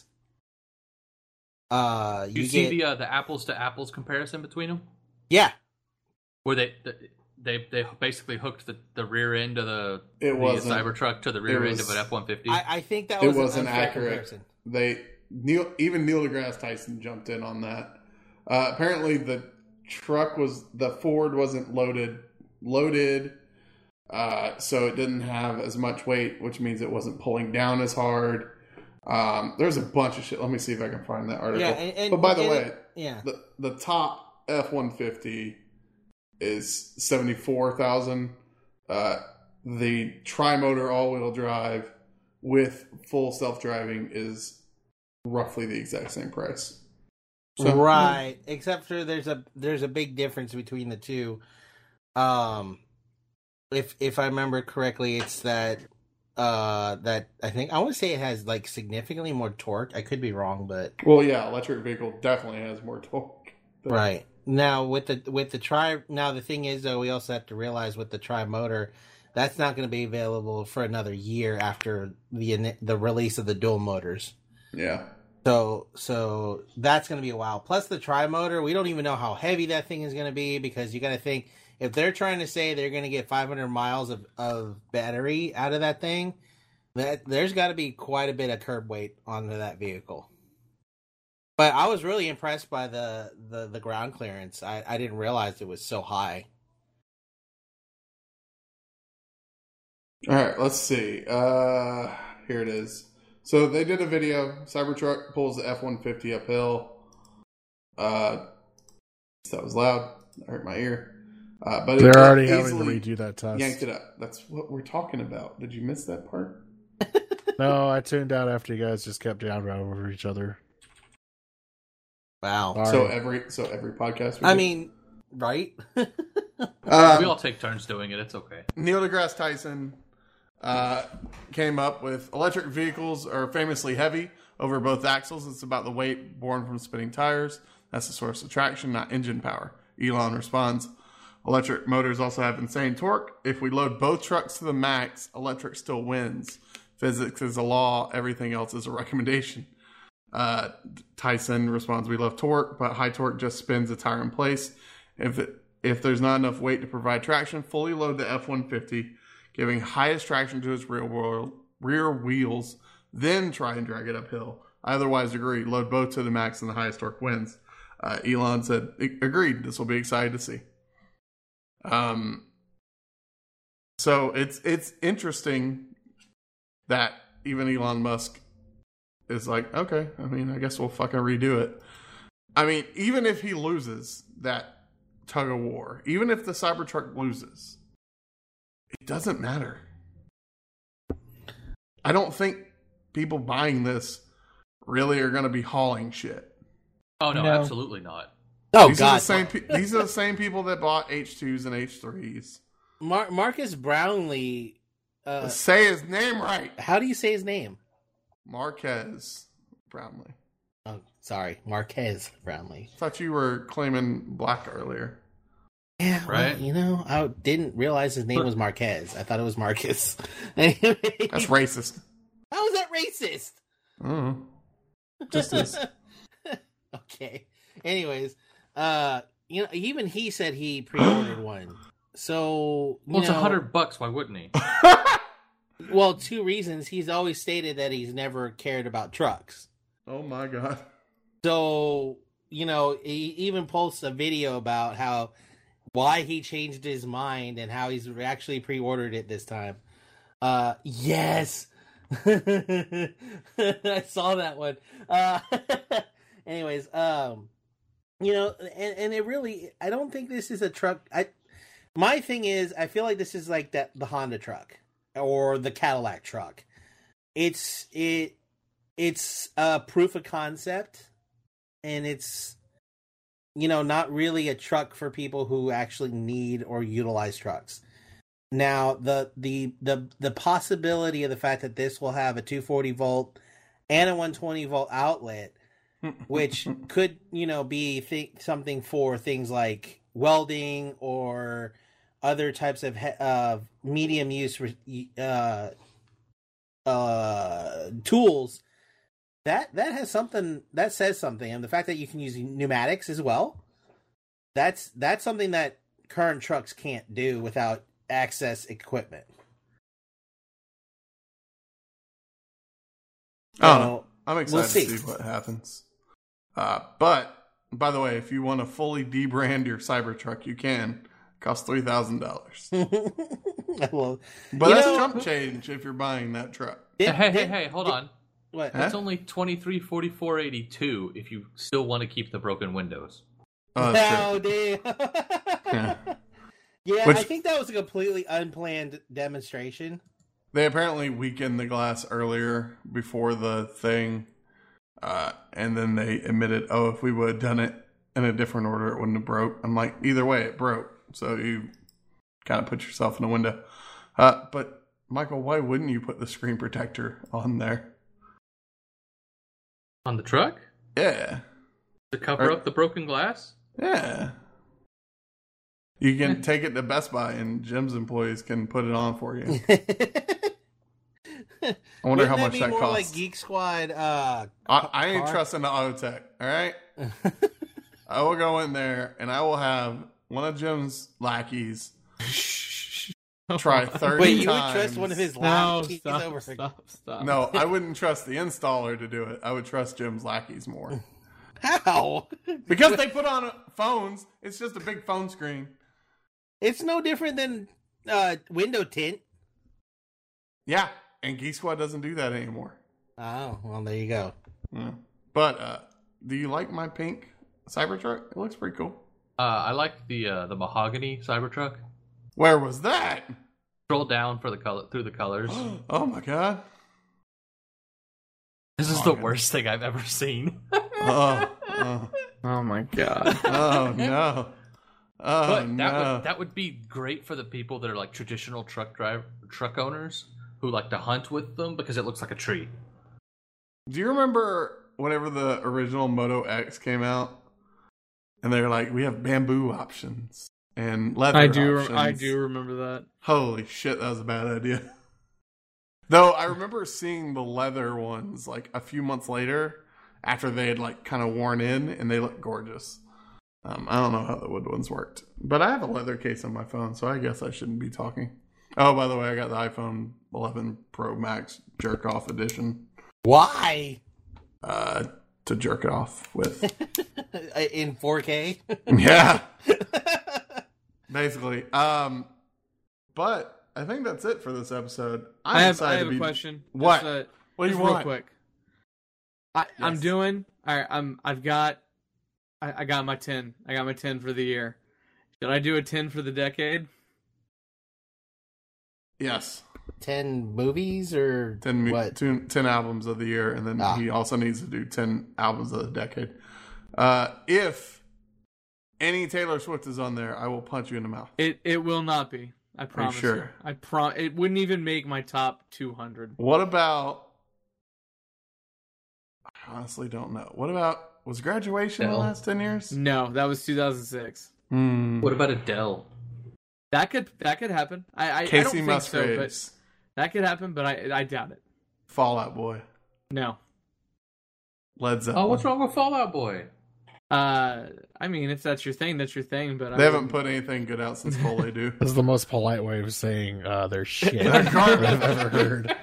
You see the apples to apples comparison between them? Yeah, where they basically hooked the rear end of the Cybertruck to the rear end of an F-150. I think that wasn't accurate. Even Neil deGrasse Tyson jumped in on that. Apparently, the Ford wasn't loaded, so it didn't have as much weight, which means it wasn't pulling down as hard. There's a bunch of shit. Let me see if I can find that article. Yeah, but by the way, the top F-150 is $74,000. The tri-motor all-wheel drive with full self-driving is roughly the exact same price. So, right, except for there's a big difference between the two. If I remember correctly, it's that that I think I want to say it has like significantly more torque. I could be wrong, but well, yeah, electric vehicle definitely has more torque. Right. Now with the tri, now the thing is though, we also have to realize with the tri-motor, that's not going to be available for another year after the release of the dual motors. Yeah. So that's going to be a while. Plus the tri-motor, we don't even know how heavy that thing is going to be, because you got to think, if they're trying to say they're going to get 500 miles of battery out of that thing, there's got to be quite a bit of curb weight onto that vehicle. But I was really impressed by the ground clearance. I didn't realize it was so high. All right, let's see. Here it is. So they did a video. Cybertruck pulls the F-150 uphill. That was loud. That hurt my ear. But they're already having to redo that test. Yanked it up. That's what we're talking about. Did you miss that part? No, I tuned out after you guys just kept down right over each other. Wow. Sorry. So every podcast. I mean, right? We all take turns doing it. It's okay. Neil deGrasse Tyson came up with electric vehicles are famously heavy over both axles. It's about the weight borne from spinning tires. That's the source of traction, not engine power. Elon responds, electric motors also have insane torque. If we load both trucks to the max, electric still wins. Physics is a law. Everything else is a recommendation. Tyson responds, we love torque, but high torque just spins a tire in place. If there's not enough weight to provide traction, fully load the F-150, giving highest traction to its rear wheels, then try and drag it uphill. I otherwise agree. Load both to the max and the highest torque wins. Elon said, agreed. This will be exciting to see. So it's interesting that even Elon Musk is like, okay, I mean, I guess we'll fucking redo it. I mean, even if he loses that tug of war, even if the Cybertruck loses, it doesn't matter. I don't think people buying this really are going to be hauling shit. Oh, no, absolutely not. Oh, these God. These are the same people that bought H2s and H3s. Marcus Brownlee. Say his name right. How do you say his name? Marquez Brownlee. Oh, sorry. Marquez Brownlee. I thought you were claiming black earlier. Yeah, right. Well, I didn't realize his name was Marquez. I thought it was Marcus. That's racist. How is that racist? Just is. Okay. Anyways, even he said he pre-ordered one. So, it's $100. Why wouldn't he? Well, two reasons. He's always stated that he's never cared about trucks. Oh my God. So, he even posts a video about why he changed his mind and how he's actually pre-ordered it this time. Yes. I saw that one. Anyways, and it really, I don't think this is a truck. My thing is, I feel like this is like the Honda truck or the Cadillac truck. It's a proof of concept, and it's, not really a truck for people who actually need or utilize trucks. Now, the possibility of the fact that this will have a 240 volt and a 120 volt outlet, which could, be something for things like welding or other types of medium use tools, that has something, that says something. And the fact that you can use pneumatics as well, that's something that current trucks can't do without access equipment. I'm excited to see what happens. But by the way, if you want to fully debrand your Cybertruck, you can. It costs $3,000. Well, but that's chump change if you're buying that truck. Hey, hold on. What? It's only $23,44.82 if you still want to keep the broken windows. Oh, damn. Yeah, I think that was a completely unplanned demonstration. They apparently weakened the glass earlier before the thing, and then they admitted, if we would have done it in a different order, it wouldn't have broke. I'm like, either way, it broke. So you kind of put yourself in a window. But Michael, why wouldn't you put the screen protector on there? On the truck? Yeah. To cover up the broken glass? Yeah. You can take it to Best Buy and Jim's employees can put it on for you. I wonder how much that costs. Like Geek Squad. I ain't trusting the auto tech. All right. I will go in there and I will have one of Jim's lackeys try 30 times. Wait, you would trust one of his lackeys over? Stop. No, I wouldn't trust the installer to do it. I would trust Jim's lackeys more. How? Because they put on phones. It's just a big phone screen. It's no different than window tint. Yeah, and Geek Squad doesn't do that anymore. Oh, well, there you go. Yeah. But do you like my pink Cybertruck? It looks pretty cool. I like the mahogany Cybertruck. Where was that? Scroll down for the color through the colors. Oh my god! This is the worst thing I've ever seen. Oh my god! Oh no! Oh but no! That would be great for the people that are like traditional truck owners who like to hunt with them because it looks like a tree. Do you remember whenever the original Moto X came out, and they were like, "We have bamboo options and leather options." I do remember that. Holy shit, that was a bad idea. Though I remember seeing the leather ones like a few months later after they had like kind of worn in, and they looked gorgeous. I don't know how the wood ones worked, but I have a leather case on my phone, so I guess I shouldn't be talking. Oh, by the way, I got the iPhone 11 Pro Max Jerk Off Edition. Why? To jerk it off with. In 4K? Yeah. Basically. But I think that's it for this episode. I have a question. What? What do you want? Real quick. I'm doing. All right. I got my 10. I got my 10 for the year. Should I do a 10 for the decade? Yes. 10 movies or 10 what? 10 albums of the year, and then he also needs to do 10 albums of the decade. If any Taylor Swift is on there, I will punch you in the mouth. It will not be. I promise. Sure. You. It wouldn't even make my top 200. What about? I honestly don't know. What about? Was Graduation in the last 10 years? No, that was 2006. What about Adele? That could happen. I Casey don't think Musgraves. so, but that could happen. But I doubt it. Fall Out Boy. No. Led Zeppelin. Oh, what's wrong with Fall Out Boy? I mean, if that's your thing, that's your thing. But they haven't put anything good out since Foley Do. This is the most polite way of saying they're shit I've ever heard.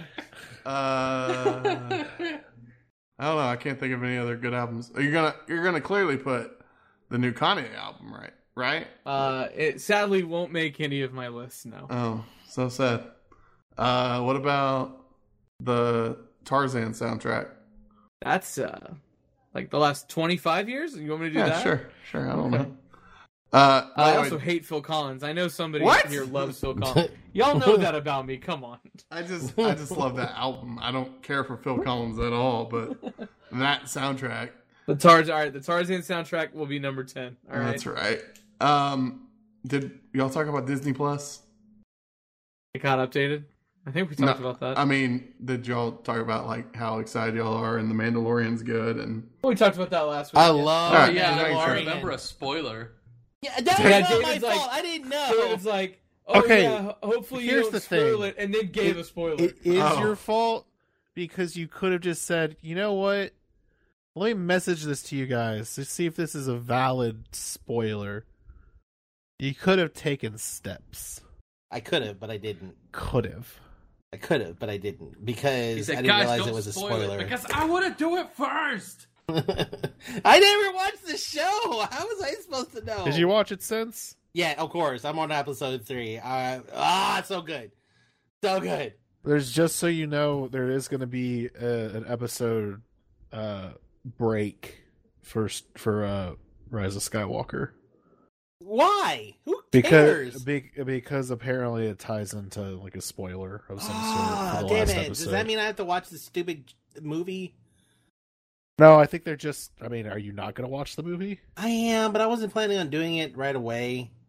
I don't know. I can't think of any other good albums. You're gonna clearly put the new Kanye album, right? It sadly won't make any of my lists. No. Oh, so sad. What about the Tarzan soundtrack? That's like the last 25 years. You want me to do that? Sure. I don't know. I also hate Phil Collins. I know somebody here loves Phil Collins. Y'all know that about me. Come on. I just love that album. I don't care for Phil Collins at all, but that soundtrack. The Tarzan soundtrack will be number 10. All right. That's right. Did y'all talk about Disney Plus? It got updated. I think we talked about that. I mean, did y'all talk about like how excited y'all are and The Mandalorian's good? And we talked about that last week. I love. Oh yeah, I remember a spoiler. Yeah, that was not my fault. I didn't know. David's like, hopefully you don't spoil it, and then gave a spoiler. It is your fault because you could have just said, you know what? Let me message this to you guys to see if this is a valid spoiler. You could have taken steps. I could have, but I didn't. I could have, but I didn't because said, I didn't realize it was a spoiler. Because I want to do it first. I never watched the show. How was I supposed to know? Did you watch it since? Yeah, of course. I'm on episode 3. It's so good. So good. There's just so you know, there is going to be an episode break for Rise of Skywalker. Why? Who cares? Because apparently it ties into like a spoiler of some sort. For the damn last it! episode. Does that mean I have to watch the stupid movie? No, I think they're just. I mean, are you not going to watch the movie? I am, but I wasn't planning on doing it right away.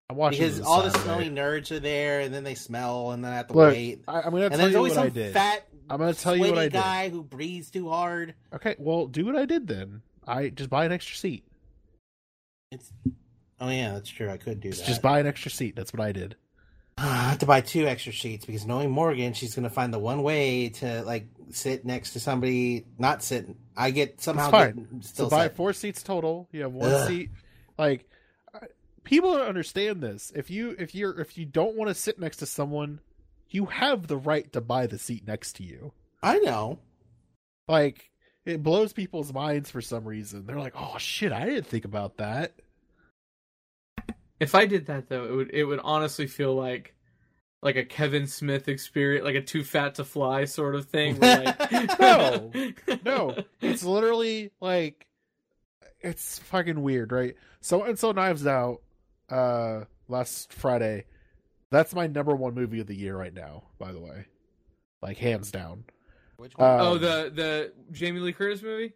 because all the smelly nerds are there, and then they smell, and then I have to wait. I'm going to tell you what I did. Fat, I'm going to tell you what I did. Guy who breathes too hard. Okay, well, do what I did then. I just buy an extra seat. Oh yeah, that's true. I could do that. Just buy an extra seat. That's what I did. I have to buy 2 extra seats because knowing Morgan, she's going to find the one way to like sit next to somebody. Not sit. I get somehow. Fine. So buy 4 seats total. You have 1 seat. Like people don't understand this. If you don't want to sit next to someone, you have the right to buy the seat next to you. I know. Like it blows people's minds for some reason. They're like, "Oh shit, I didn't think about that." If I did that though, it would honestly feel like a Kevin Smith experience, like a Too Fat to Fly sort of thing. Where like... no, it's literally like it's fucking weird, right? So Knives Out, last Friday. That's my #1 movie of the year right now. By the way, like hands down. Which one? The Jamie Lee Curtis movie.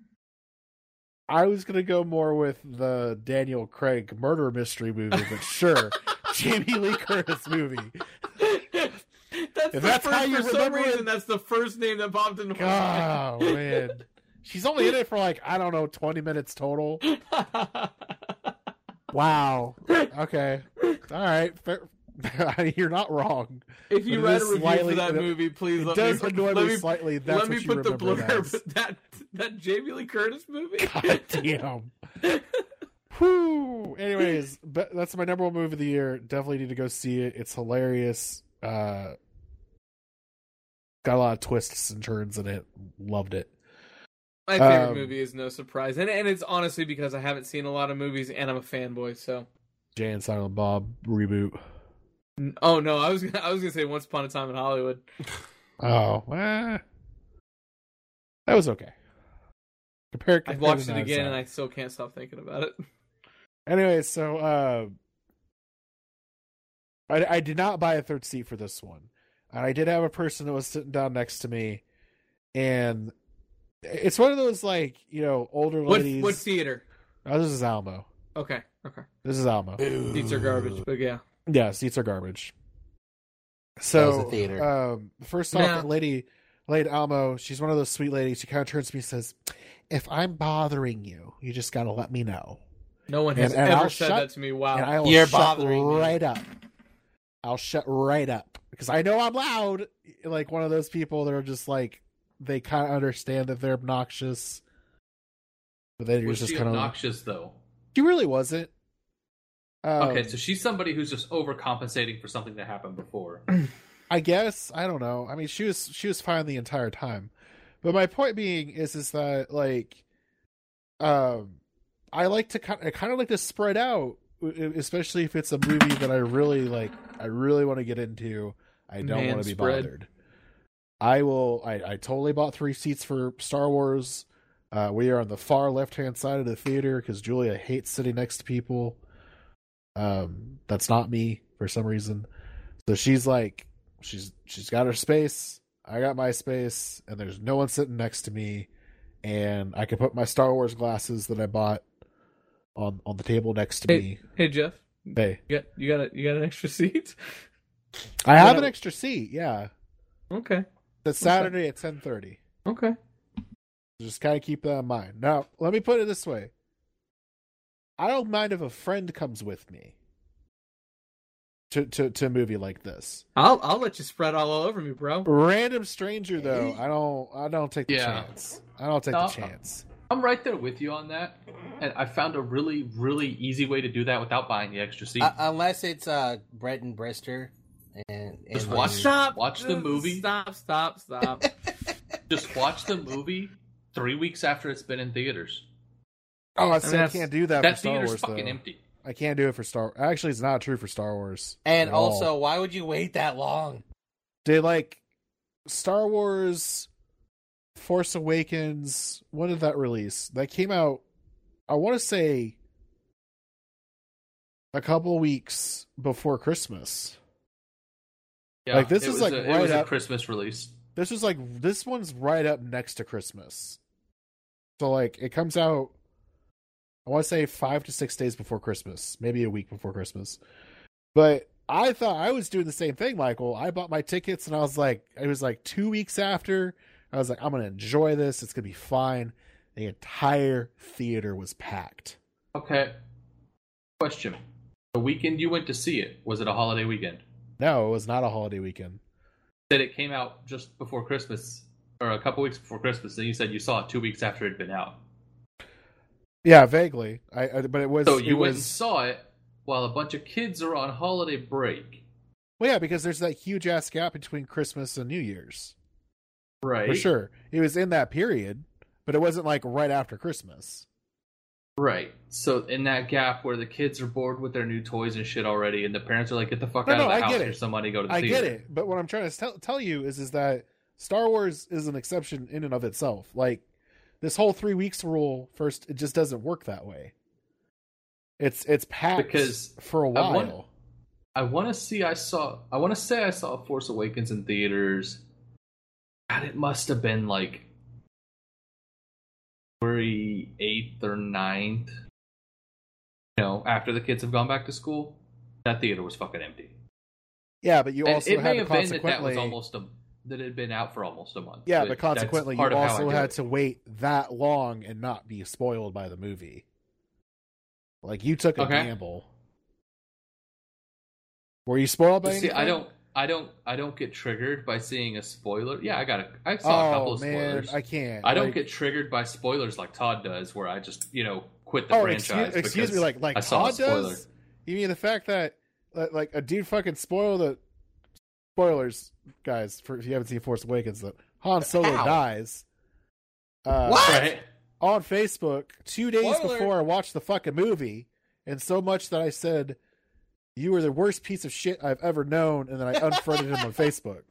I was gonna go more with the Daniel Craig murder mystery movie, but sure, Jamie Lee Curtis movie. That's how you for some reason. That's the first name that popped into my mind. Oh man, she's only in it for like 20 minutes total. Wow. Okay. All right. Fair. You're not wrong. If you read a review for that movie, please let me slightly. That's let me put the blurb. That Jamie Lee Curtis movie. God damn. Whew. Anyways, that's my #1 movie of the year. Definitely need to go see it. It's hilarious. Got a lot of twists and turns in it. Loved it. My favorite movie is no surprise, and it's honestly because I haven't seen a lot of movies, and I'm a fanboy. So, Jay and Silent Bob reboot. Oh no, I was gonna say Once Upon a Time in Hollywood. Oh, that was okay. I watched it again, and I still can't stop thinking about it. Anyway, so I did not buy a 3rd seat for this one, and I did have a person that was sitting down next to me, and it's one of those older ladies. What theater? Oh, this is Alamo. Okay. This is Alamo. Seats are garbage, but yeah. Yeah, seats are garbage. So, the theater. First off, lady Alamo, she's one of those sweet ladies. She kind of turns to me and says, "If I'm bothering you, you just got to let me know." No one has ever said that to me. Wow. And I will You're bothering right me. Up. I'll shut right up. Because I know I'm loud. Like one of those people that are just like, they kind of understand that they're obnoxious. But then you're just kind of obnoxious, though? She really wasn't. Okay, so she's somebody who's just overcompensating for something that happened before. I guess. I don't know. I mean, she was fine the entire time. But my point being is that I like to kind of like to spread out, especially if it's a movie that I really like. I really want to get into. I don't want to be bothered. I totally bought 3 seats for Star Wars. We are on the far left-hand side of the theater because Julia hates sitting next to people. That's not me for some reason. So she's like, she's got her space. I got my space, and there's no one sitting next to me, and I can put my Star Wars glasses that I bought on the table next to me. Hey Jeff. Hey. You got an extra seat? I have an extra seat. Yeah. Okay. It's Saturday at 10:30. Okay. Just kind of keep that in mind. Now, let me put it this way. I don't mind if a friend comes with me to a movie like this. I'll let you spread all over me, bro. Random stranger though, I don't take the chance. I don't take the chance. I'm right there with you on that, and I found a really, really easy way to do that without buying the extra seat. Unless it's Brett and Brister, and just watch the movie. Stop. Just watch the movie 3 weeks after it's been in theaters. Oh, I can't do that for Star Wars. That theater's fucking empty. I can't do it for Star. Actually, it's not true for Star Wars. And also, why would you wait that long? They Star Wars. Force Awakens, when did that release? That came out, I want to say, a couple of weeks before Christmas. Yeah, it was a Christmas release. This one's right up next to Christmas. So it comes out, I want to say 5 to 6 days before Christmas, maybe a week before Christmas. But I thought I was doing the same thing, Michael. I bought my tickets and I was like, it was like 2 weeks after. I was like, I'm going to enjoy this. It's going to be fine. The entire theater was packed. Okay. Question. The weekend you went to see it, was it a holiday weekend? No, it was not a holiday weekend. Said it came out just before Christmas, or a couple weeks before Christmas, and you said you saw it 2 weeks after it had been out. Yeah, vaguely. But it was. So you went and saw it while a bunch of kids are on holiday break. Well, yeah, because there's that huge ass gap between Christmas and New Year's. Right. For sure. It was in that period, but it wasn't like right after Christmas. Right. So in that gap where the kids are bored with their new toys and shit already, and the parents are like, get the fuck out of the house, here's some money, go to the theater. I get it, but what I'm trying to tell you is that Star Wars is an exception in and of itself. Like, this whole 3 weeks rule, first, it just doesn't work that way. It's packed because for a while. I want to say I saw Force Awakens in theaters. God, it must have been like February 8th or 9th. You know, after the kids have gone back to school, that theater was fucking empty. Yeah, but you also had to consequently... that was almost that it had been out for almost a month. Yeah, but consequently, you also had to wait that long and not be spoiled by the movie. Like, you took a gamble. Were you spoiled by anything? I don't get triggered by seeing a spoiler. Yeah, I saw a couple of spoilers. I can't. I don't get triggered by spoilers like Todd does, where I just, quit the franchise. Excuse me, like Todd does? You mean the fact that like a dude fucking spoilers, guys, if you haven't seen Force Awakens, that Han Solo dies. What? Right? On Facebook 2 days before I watched the fucking movie, and so much that I said, "You were the worst piece of shit I've ever known," and then I unfriended him on Facebook.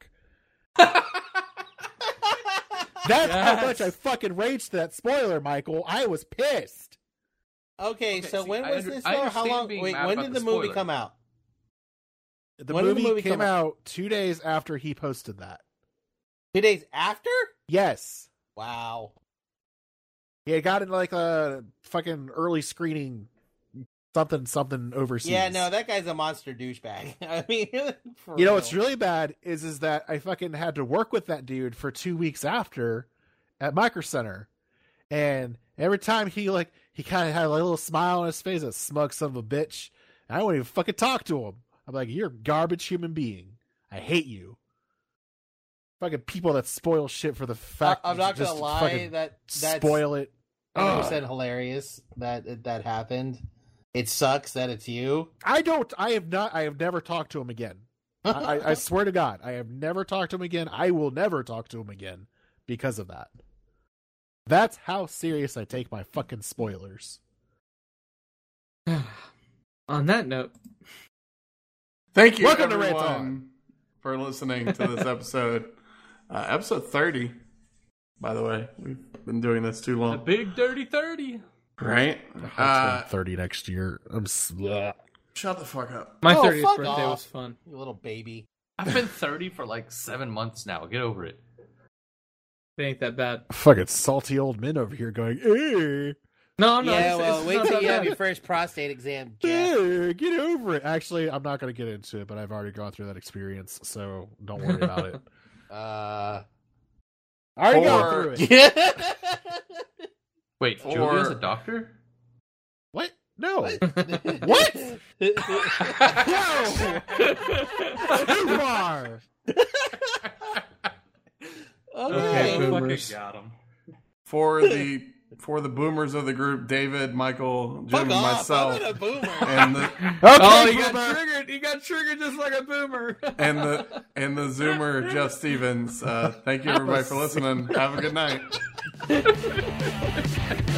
That's how much I fucking raged that spoiler, Michael. I was pissed. Okay, so when was this? How long? Wait, when did the movie come out? The movie came out 2 days after he posted that. 2 days after? Yes. Wow. Yeah, it got in like a fucking early screening, something overseas. Yeah, no, that guy's a monster douchebag. I mean, what's really bad is that I fucking had to work with that dude for 2 weeks after at Micro Center, and every time he kind of had a little smile on his face, a smug son of a bitch. And I wouldn't even fucking talk to him. I'm like, you're a garbage human being. I hate you. Fucking people that spoil shit for the fact. I'm not gonna lie, that's spoil it. 100% hilarious that happened. It sucks that it's you. I have never talked to him again. I swear to God, I have never talked to him again. I will never talk to him again because of that. That's how serious I take my fucking spoilers. On that note, thank you everyone for listening to this episode. Episode 30, by the way. We've been doing this too long. The big dirty 30. Right? 30 next year. Shut the fuck up. My 30th birthday was fun. You little baby. I've been 30 for like 7 months now. Get over it. It ain't that bad. Fucking salty old men over here going, eh. No. Yeah, well, wait till you have your first prostate exam, Jeff. Get over it. Actually, I'm not going to get into it, but I've already gone through that experience, so don't worry about it. I already got through it. Wait, Julia's a doctor? What? No. What? No! Too far! Okay, boomers. Got him. For the boomers of the group, David, Michael, Jim, and myself. I'm not a boomer. And He got triggered just like a boomer. and the Zoomer, Jeff Stevens. Thank you everybody for listening. Have a good night.